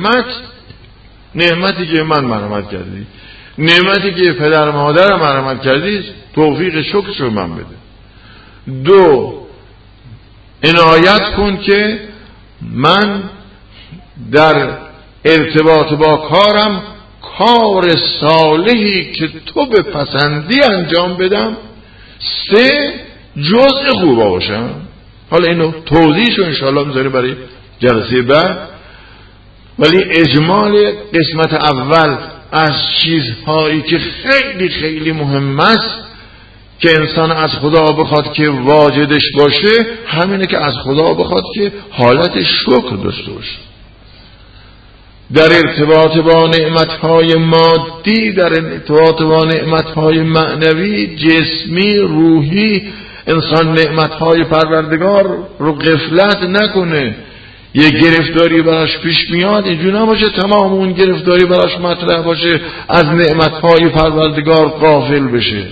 نعمتی که من مرحمت کردی، نعمتی که پدر مادرم مرحمت کردی، توفیق شکرش رو من بده. دو، عنایت کن که من در ارتباط با کارم کار صالحی که تو بپسندی انجام بدم. سه، جزء خوبا باشم. حالا اینو توضیحشو انشاءالله میذاریم برای جلسه بعد، ولی اجمال قسمت اول از چیزهایی که خیلی خیلی مهم است که انسان از خدا بخواد که واجدش باشه، همینه که از خدا بخواد که حالت شکر داشته باشه در ارتباط با نعمتهای مادی، در ارتباط با نعمتهای معنوی، جسمی، روحی. انسان نعمتهای پروردگار رو غفلت نکنه. یه گرفتاری براش پیش میاد، اینجور نباشه تمام اون گرفتاری براش مطرح باشه از نعمتهای پروردگار غافل بشه،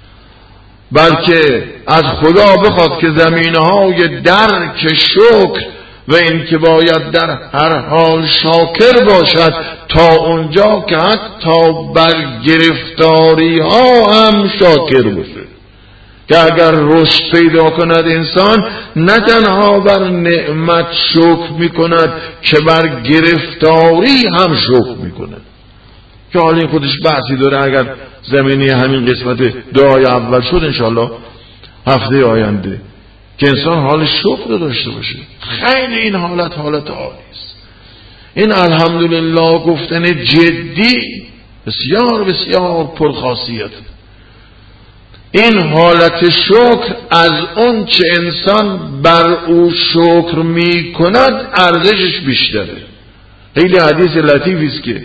بلکه از خدا بخواد که زمینه‌های درک شکر و این که باید در هر حال شاکر باشد تا اونجا که حتی بر گرفتاری ها هم شاکر باشه. که اگر رشد پیدا کند انسان، نه تنها بر نعمت شکر میکند که بر گرفتاری هم شکر میکند. که حالا این خودش بحثی داره. اگر زمینه همین قسمت دعای اول شد انشاءالله هفته آینده، که انسان حال شکر داشته باشه. خیلی این حالت عالی است. این الحمدلله گفتن جدی بسیار بسیار پرخاصیت. این حالت شکر از اون چه انسان بر او شکر می کند ارزشش بیشتره. خیلی حدیث لطیفی است که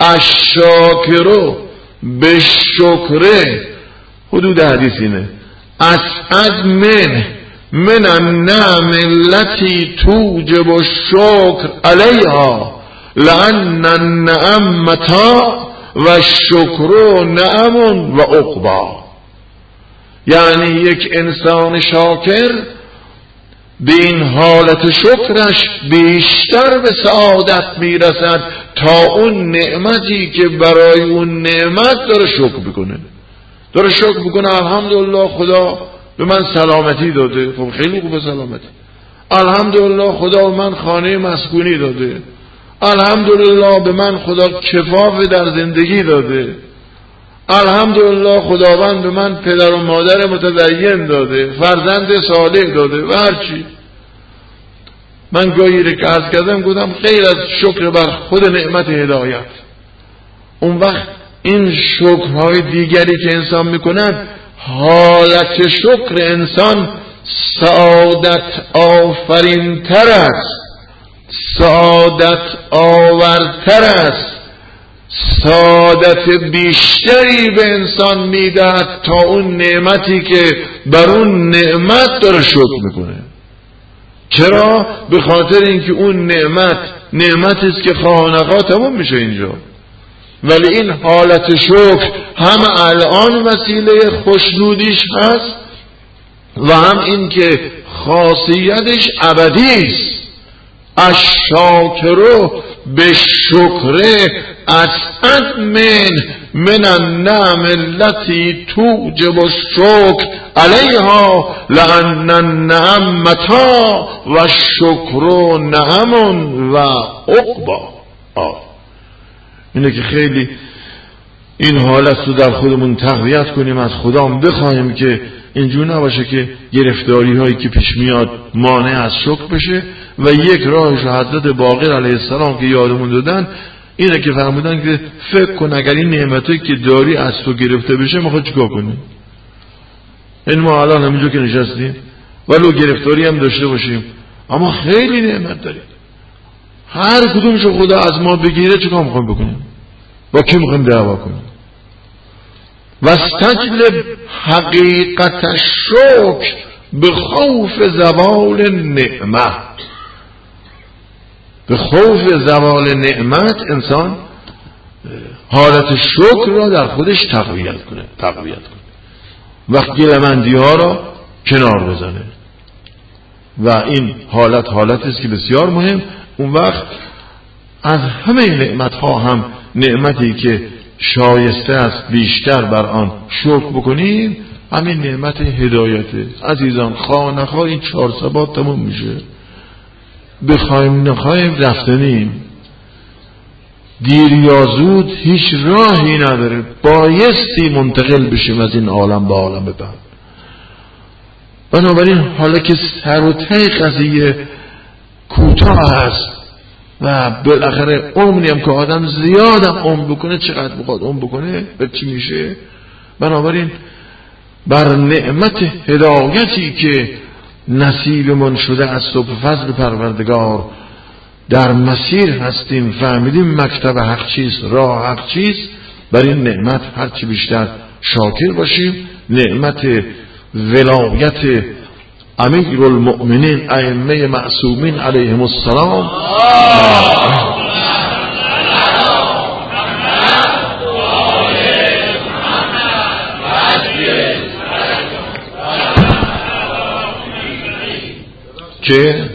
الشاکرو به شکره، حدود حدیث اینه، اسعد من النعم التي توجب الشکر علیها لأن النعم متاع و الشکر نعم و عقبا. یعنی یک انسان شاکر به این حالت شکرش بیشتر به سعادت میرسد تا اون نعمتی که برای اون نعمت داره شکر میکنه. الحمدلله خدا به من سلامتی داده، خب خیلی خوبه سلامتی. الحمدلله خدا به من خانه مسکونی داده. الحمدلله به من خدا کفاف در زندگی داده. الحمدلله خداوند به من پدر و مادر متدین داده، فرزند صالح داده و هرچی. من گاهی که عرض کردم گفتم غیر از شکر بر خود نعمت هدایت، اون وقت این شکرهای دیگری که انسان میکند، حالت شکر انسان سعادت آفرینتر است، سعادت آورتر است، سعادت بیشتری به انسان میدهد تا اون نعمتی که بر اون نعمت داره شکر میکنه. چرا؟ به خاطر اینکه اون نعمتی است که خانقا تمام میشه اینجا، ولی این حالت شکر هم الان وسیله خوشنودیش هست و هم این که خاصیتش ابدی است. الشاکرو به شکر اسعد من النعم التي توجب الشکر علیها لأن النعم متاع و الشکر نعم و عقبا. اینه که خیلی این حالت رو در خودمون تقویت کنیم، از خدا بخوایم که اینجور نباشه که گرفتاری هایی که پیش میاد مانع از شکر بشه. و یک راهش حضرت باقر علیه السلام که یادمون دادن اینه که فرمودن که فکر کن اگر این نعمتایی که داری از تو گرفته بشه ما خود چیکار کنیم. این ما الان همینجا که نشستیم ولو گرفتاری هم داشته باشیم اما خیلی نعمت داریم، هر کدومشو خدا از ما بگیره چیکار میخوایم بکنیم؟ با کی میخوایم دعوا کنیم؟ واستجلب حقیقت الشکر به خوف زوال نعمت. به خوف زوال نعمت انسان حالت شکر را در خودش تقویت کنه و گلمندی ها را کنار بزنه و این حالتی است که بسیار مهم. اون وقت از همه نعمت ها هم نعمتی که شایسته است بیشتر بر آن شکر بکنیم همین نعمت هدایته. عزیزان خواه نخواه این 4 ثبات تموم میشه، بخوایم نخوایم رفتنیم، دیر یا زود هیچ راهی نداره، بایستی منتقل بشیم از این عالم به عالم بعد. بنابراین حالا که سر و ته قضیه کوتاه هست و بالاخره عمری هم که آدم زیادم عمر بکنه، چقدر بخواد عمر بکنه به چی میشه؟ بنابراین بر نعمت هدایتی که نصیبمون شده از صبح فضل پروردگار در مسیر هستیم، فهمیدیم مکتب حق چیست، راه حق چیست، بر این نعمت هرچی بیشتر شاکر باشیم. نعمت ولایت امیر المؤمنین ائمه معصومین علیهم السلام که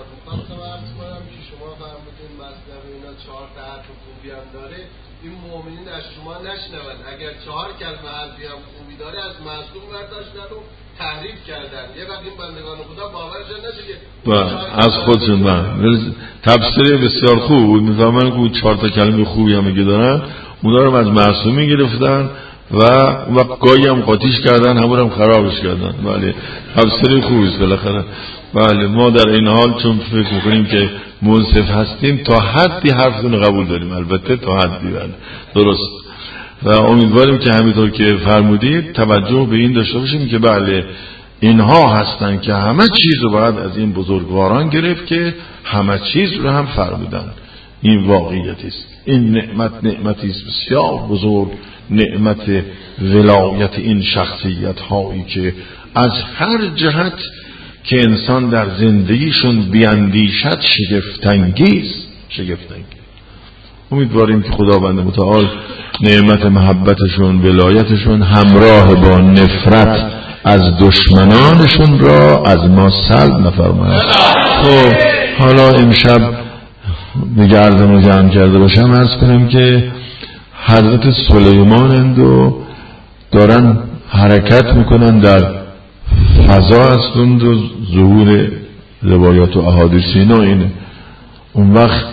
اگر 4 کلمه حرفی هم خوبی داره از معصوم برداشتن و تحریف کردن. یه وقت این بندگان خدا باورشون نشه که از خودشون تفسیر بسیار خوب بود. میفهمن که 4 تا کلمه خوبی هم میگه دارن، اونا رو از معصومی گرفتن و اون وقت گاهی هم قاطیش کردن، همون هم خرابش کردن. بله تفسیر خوبی است بالاخره. بله ما در این حال چون فکر میکنیم که منصف هستیم تا حدی حرفتون قبول داریم، البته تا حدی. بله درست. و امیدواریم که همینطور که فرمودید توجه به این داشته باشیم که بله اینها هستن که همه چیز رو باید از این بزرگواران گرفت که همه چیز رو هم فرمودن. این واقعیتی است. این نعمتی است بسیار بزرگ، نعمت ولایت این شخصیت هایی که از هر جهت که انسان در زندگیشون بیاندیشد شگفت‌انگیز. امیدواریم که خداوند متعال نعمت محبتشون، ولایتشون همراه با نفرت از دشمنانشون را از ما سلب نفرماید. خب حالا امشب بگردم و جمع کرده باشم عرض کنم که حضرت سلیمان و دارن حرکت میکنن در فضا هستند و ظهور روایات و احادیث اینا اینه. اون وقت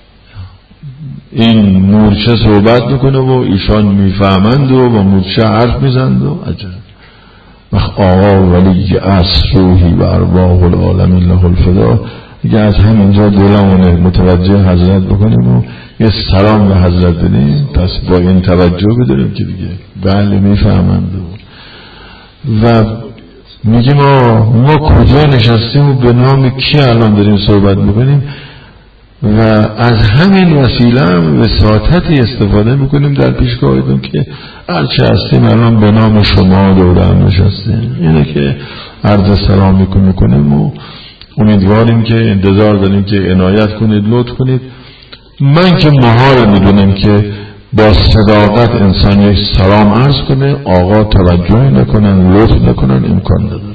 این مورچه صحبت میکنه و ایشان میفهمند و با مورچه حرف میزند و عجب. وقت آقا ولی عصر روحی و ارواح العالمین له الفدا دیگه از همینجا دلمونه متوجه حضرت بکنیم و یه سلام به حضرت بدیم. پس با این توجه بداریم که دیگه بله میفهمند و میگیم ما کجا نشستیم و به نام کی الان داریم صحبت میکنیم و از همین وسیله هم وساطتی استفاده میکنیم در پیشگاهتون که هرچه هستیم الان به نام شما دور هم نشستیم. اینه که عرض سلام میکنیم و امیدواریم که انتظار داریم که عنایت کنید، لطف کنید. من که محال میدونم که با صداقت انسان یک سلام عرض کنه آقا توجه نکنن، لطف نکنن، امکان نداره.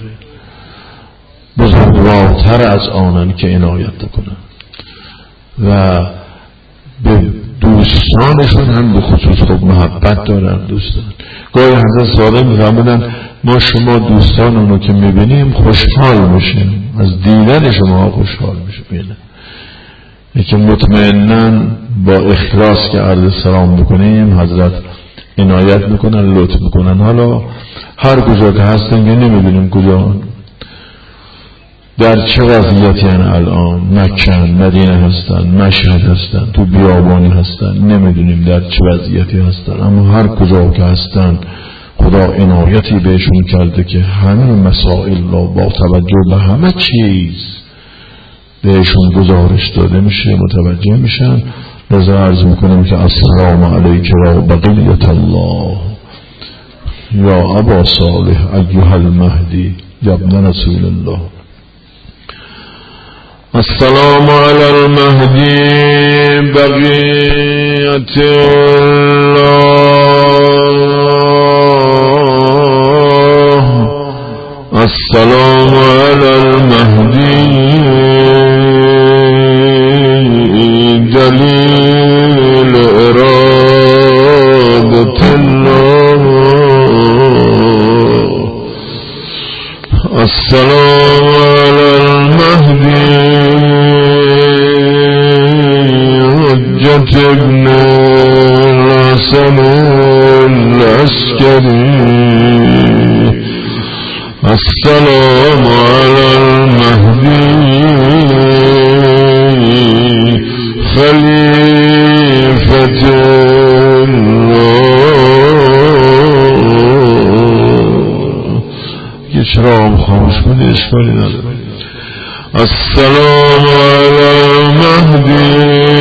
بزرگوارتر از آنن که عنایت نکنن و به دوستانشون هم به خصوص خب محبت دارن. دوستان گاهی حضرت صادق میفرمودن ما شما دوستان اونو که میبینیم خوشحال میشیم، از دیدن شما خوشحال میشیم. یکی مطمئناً با اخلاص که عرض سلام بکنیم حضرت عنایت میکنن، لطف میکنن. حالا هر کجا که هستن که نمیدونیم کجا در چه وضعیتی الان، مکه، مدینه هستن، مشهد هستن، تو بیابانی هستن، نمیدونیم در چه وضعیتی هستن، اما هر کجا که هستن خدا عنایتی بهشون کرده که همه مسائل با توجه به همه چیز بهشون گزارش داده میشه، متوجه میشن. لذا عرض میکنم که السلام علیک و بقیت الله یا ابا صالح ایها المهدی یا ابن رسول الله. السلام علی المهدی بقیت الله. السلام علی المهدی دلیل ارادت الله. السلام علی المهدی حجت ابن الحسن العسکری. السلام علی المهدی خلیفة الله. یه چراغ خاموش کنی اشکالی نداره. السلام علی المهدی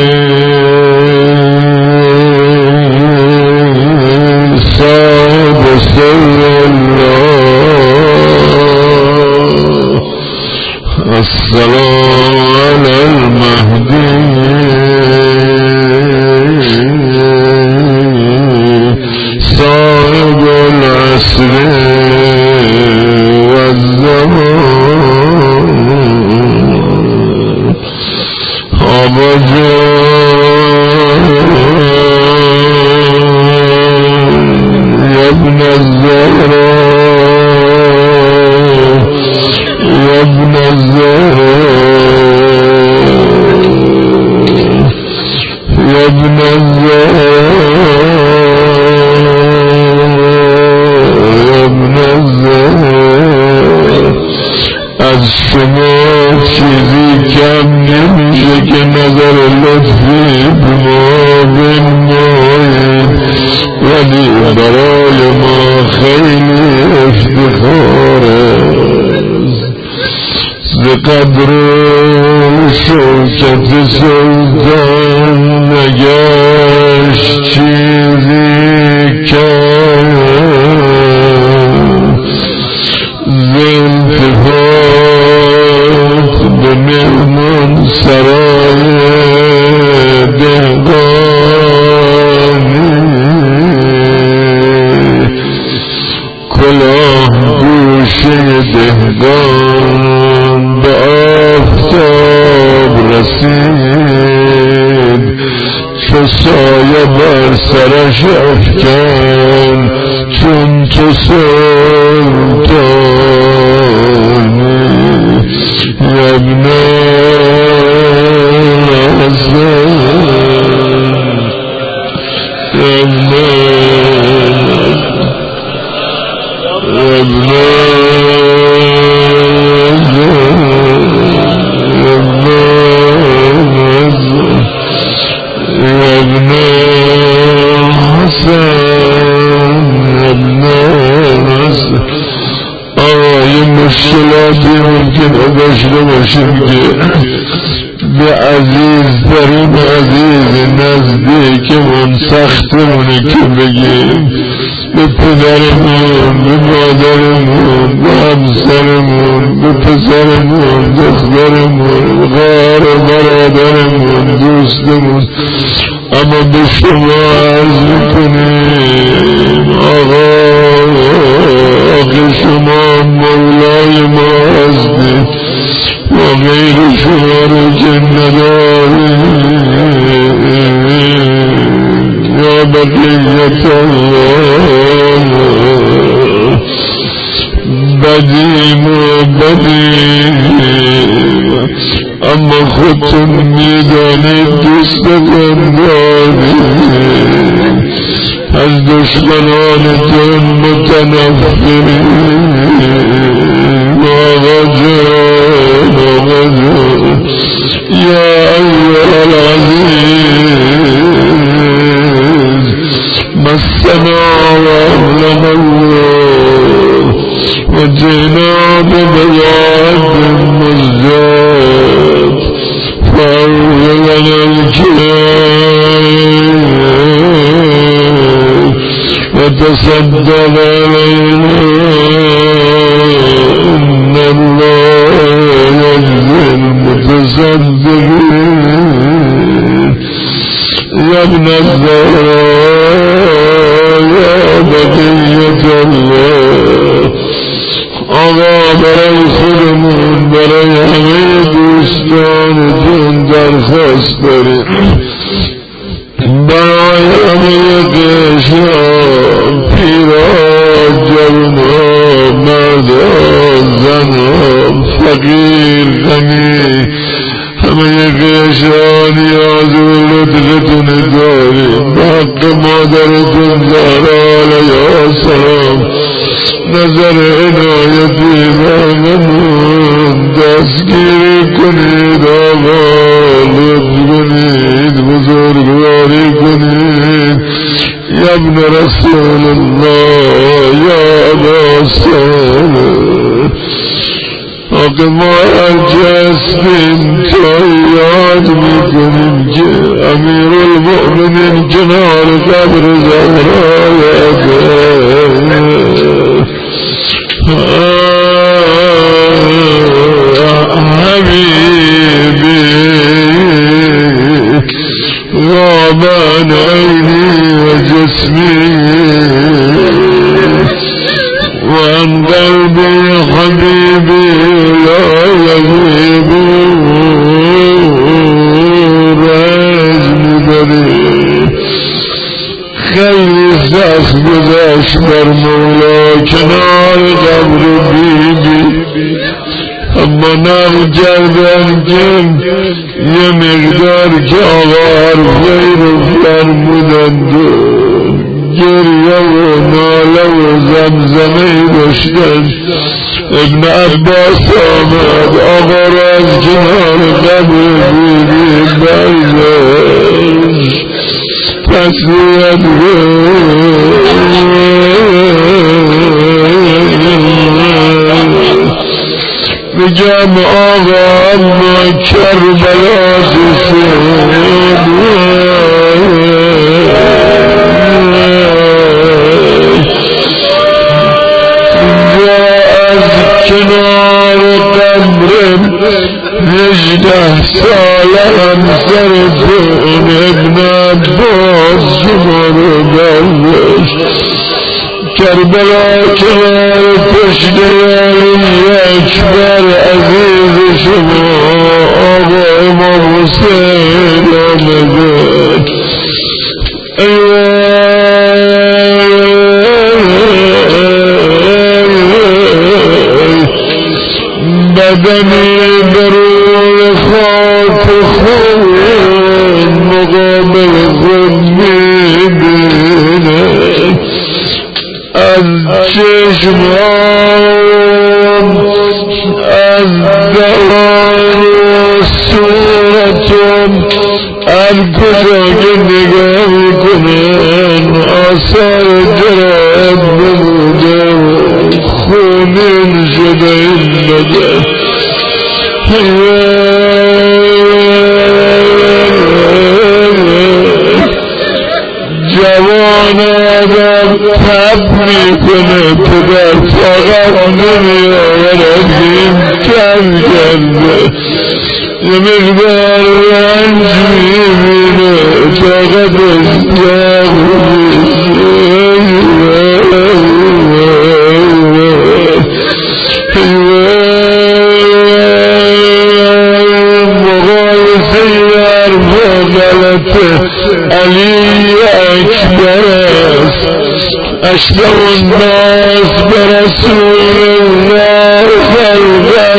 صاحب سر الله. السلام علی المهدی صاحب العصر والزمان. آبا جان یا ابن الزهراء یا ابن الزهراء یا ابن الزهراء. از شما چیزی کم نمیشه که نظر لطفی به ما بنمایید، ولی برای ما خیلی افتخار است. ز قدر شوکت سلطان نگشت چیزی کم، ز التفات به مهمان سرای دهقانی. کلاه گوشه دهقان به آفتاب رسید، چو سایه بر سرش افکن چون تو سلطانی. یا ابن الحسن یا ابن مشکلاتی ممکن داشته باشیم که به عزیز ترین عزیز نزدیکمون سختمونه که بگیم به پدرمون، به مادرمون، به همسرمون، به پسرمون، دخترمون، غار برادرمون، دوستمون. اما به شما عرض میکنیم آقا شما مولای ما هستید و غیر شما رو که نداریم. یا بقیت الله بدیم و بدیم، اما خودتون میدانید دوستتون دارید. از دشمنانتون متنفرین. آقا جان آقا جان یا ایها العزیز مسنا و اهلنا الله و جئنا ببیات مزجات. تصدق علينا إن الله يجزي المتصدقين يا ابن الزهراء يا بقية الله آقا برای خودمون برای همه دوستانتون درخواست داریم برای همه قشان پیران جوانان مردان زنان فقیر غنی همه قشان نیاز و لطفتون داریم به حق مادرتون زهرا علیها السلام نظر عنایتی برمون دستگیری کنید آقا لطف کنید بزرگواری کنید یا ابن رسول الله یا ابا صالح آقا ما هرچه هستیم تا یاد میکنیم که امیر المؤمنین کنار قبر زهرا حبیبی غاب عن عینی و جسمی وعن قلبي حبيبي لا يغيب رجم بري خیلی سخت گذشت بر مولا کنار قبر بیبی اما نرجردن که یه مقدار که آقا حرفی رو فرمودند گریه و ناله و زمزمه داشتن ابن عباس آمد آقا را از کنار قبر بیبی برداشت تسلیت بگم آقا اما کربلا شد کنار قبرم 18 سال همسر دون ابن عباس شما رو برداشت کربلا کنار پشت علی اکبر عزیز شما آقا امام حسین آمده بدنی برون خاک خون مقابل خود میبینه از چشمان از دهان و صورتم هر کجا که نگاه میکنن آثار جرأت نموده خونین شده این بدن جوان آدم تب میکنه پدر فقط نمیآورد این کم کرده یه مقدار رنج میبینه فقط اشتاق علی اکبر است اشبه الناس برسول الله خلقا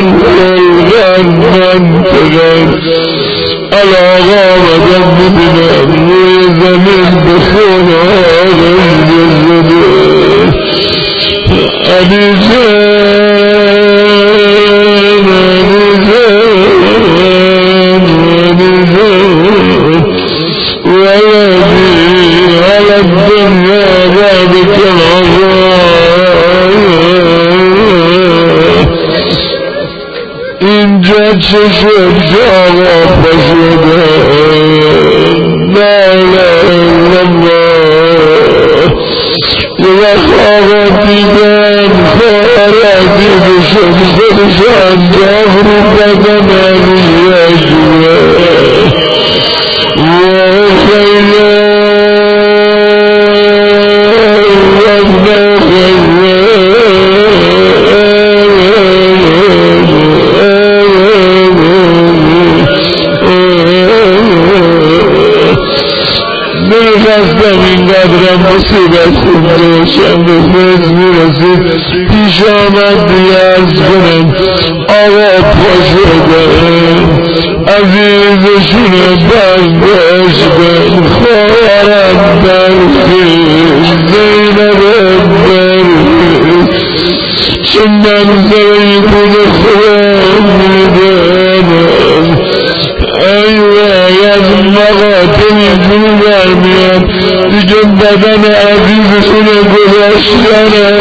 منطقا الآقا مدن میبینم روی زمین بخون آغاز جزده علی اینجا چه شد جاوا پشده لا اله الا الله یه رفاقت دیدن خواهرت دیدشون خودشان داغ رو بدن علیه مصیبت خوب داشتم به فیض میرسید پیش آمد دیگه ارز کنم آقا پا شدن عزیزشون برداشتن خواهرم برخیز زینب برخیز چون منظره بود خودم میدانم ایوه از مقاطعی جون برمیاد دیگه بدن عزیزشون گذاشتن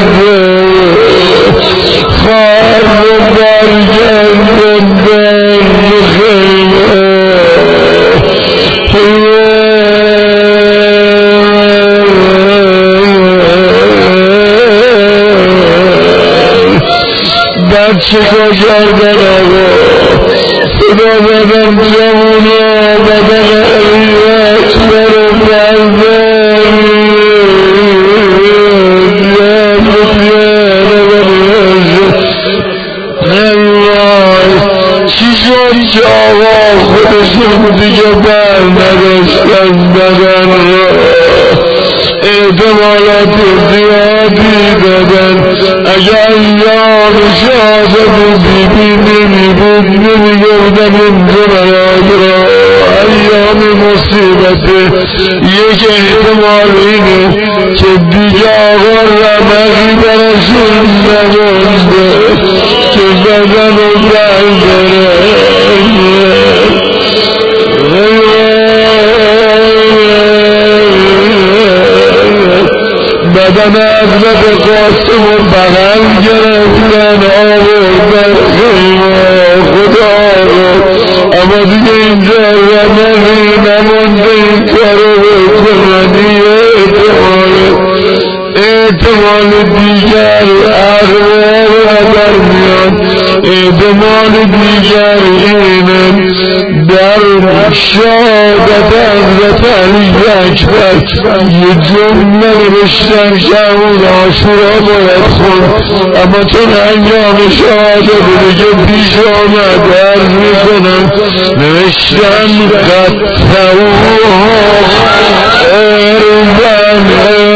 خواهر رو برگردن در خیمه بعد چکا کردن آقا خدا بدن جمونا بدن علیت برو که آقا خودشون دیگه بر نداشتن بدن را احتمالات زیادی دادن اگر ایام شهادت بیبی نمیبود نمیگفتن این جملات را ایام مصیبت یک احتمال اینه که دیگه آقا رمقی برشون نمونده که بدن رو برداره بدن حضرت قاسم و بغل گرفتن آوردن خیمه خدا رو اما دیگه اینجا رمقی نمونده این کارو بکننی احتمال دیگر اغوار در میاد احتمال دیگر اینه در شهادت حضرت علی اکبر یه جمله نوشتن که اون عاشورا باید خون اما چون انجام شهادت دیگه پیش آمد عرض میکنم نوشتن قطعوها اربن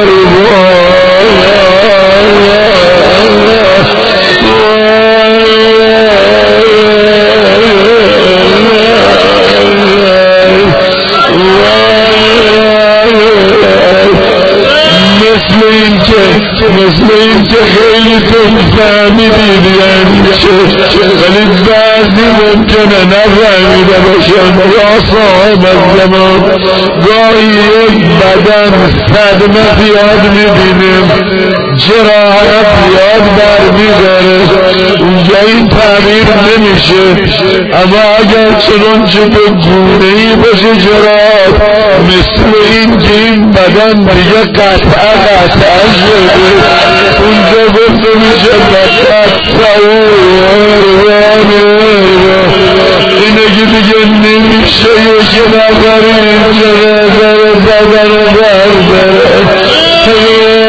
مثل این که خیلی تو فهمیدید ولی بعضی ممکنه نفهمیده باشن یا صاحب الزمان گاهی یک بدن صدمه زیاد میبینیم جراحت زیاد برمیداره اونجا این تعبیر نمیشه اما اگر چنانچه به گونه‌ای باشه جراحت مثل این که این بدن دیگه قطعه شده اونجا گفته میشه بدت اینه که دیگه نمیشه یک نفر اینجا بدن رو برداره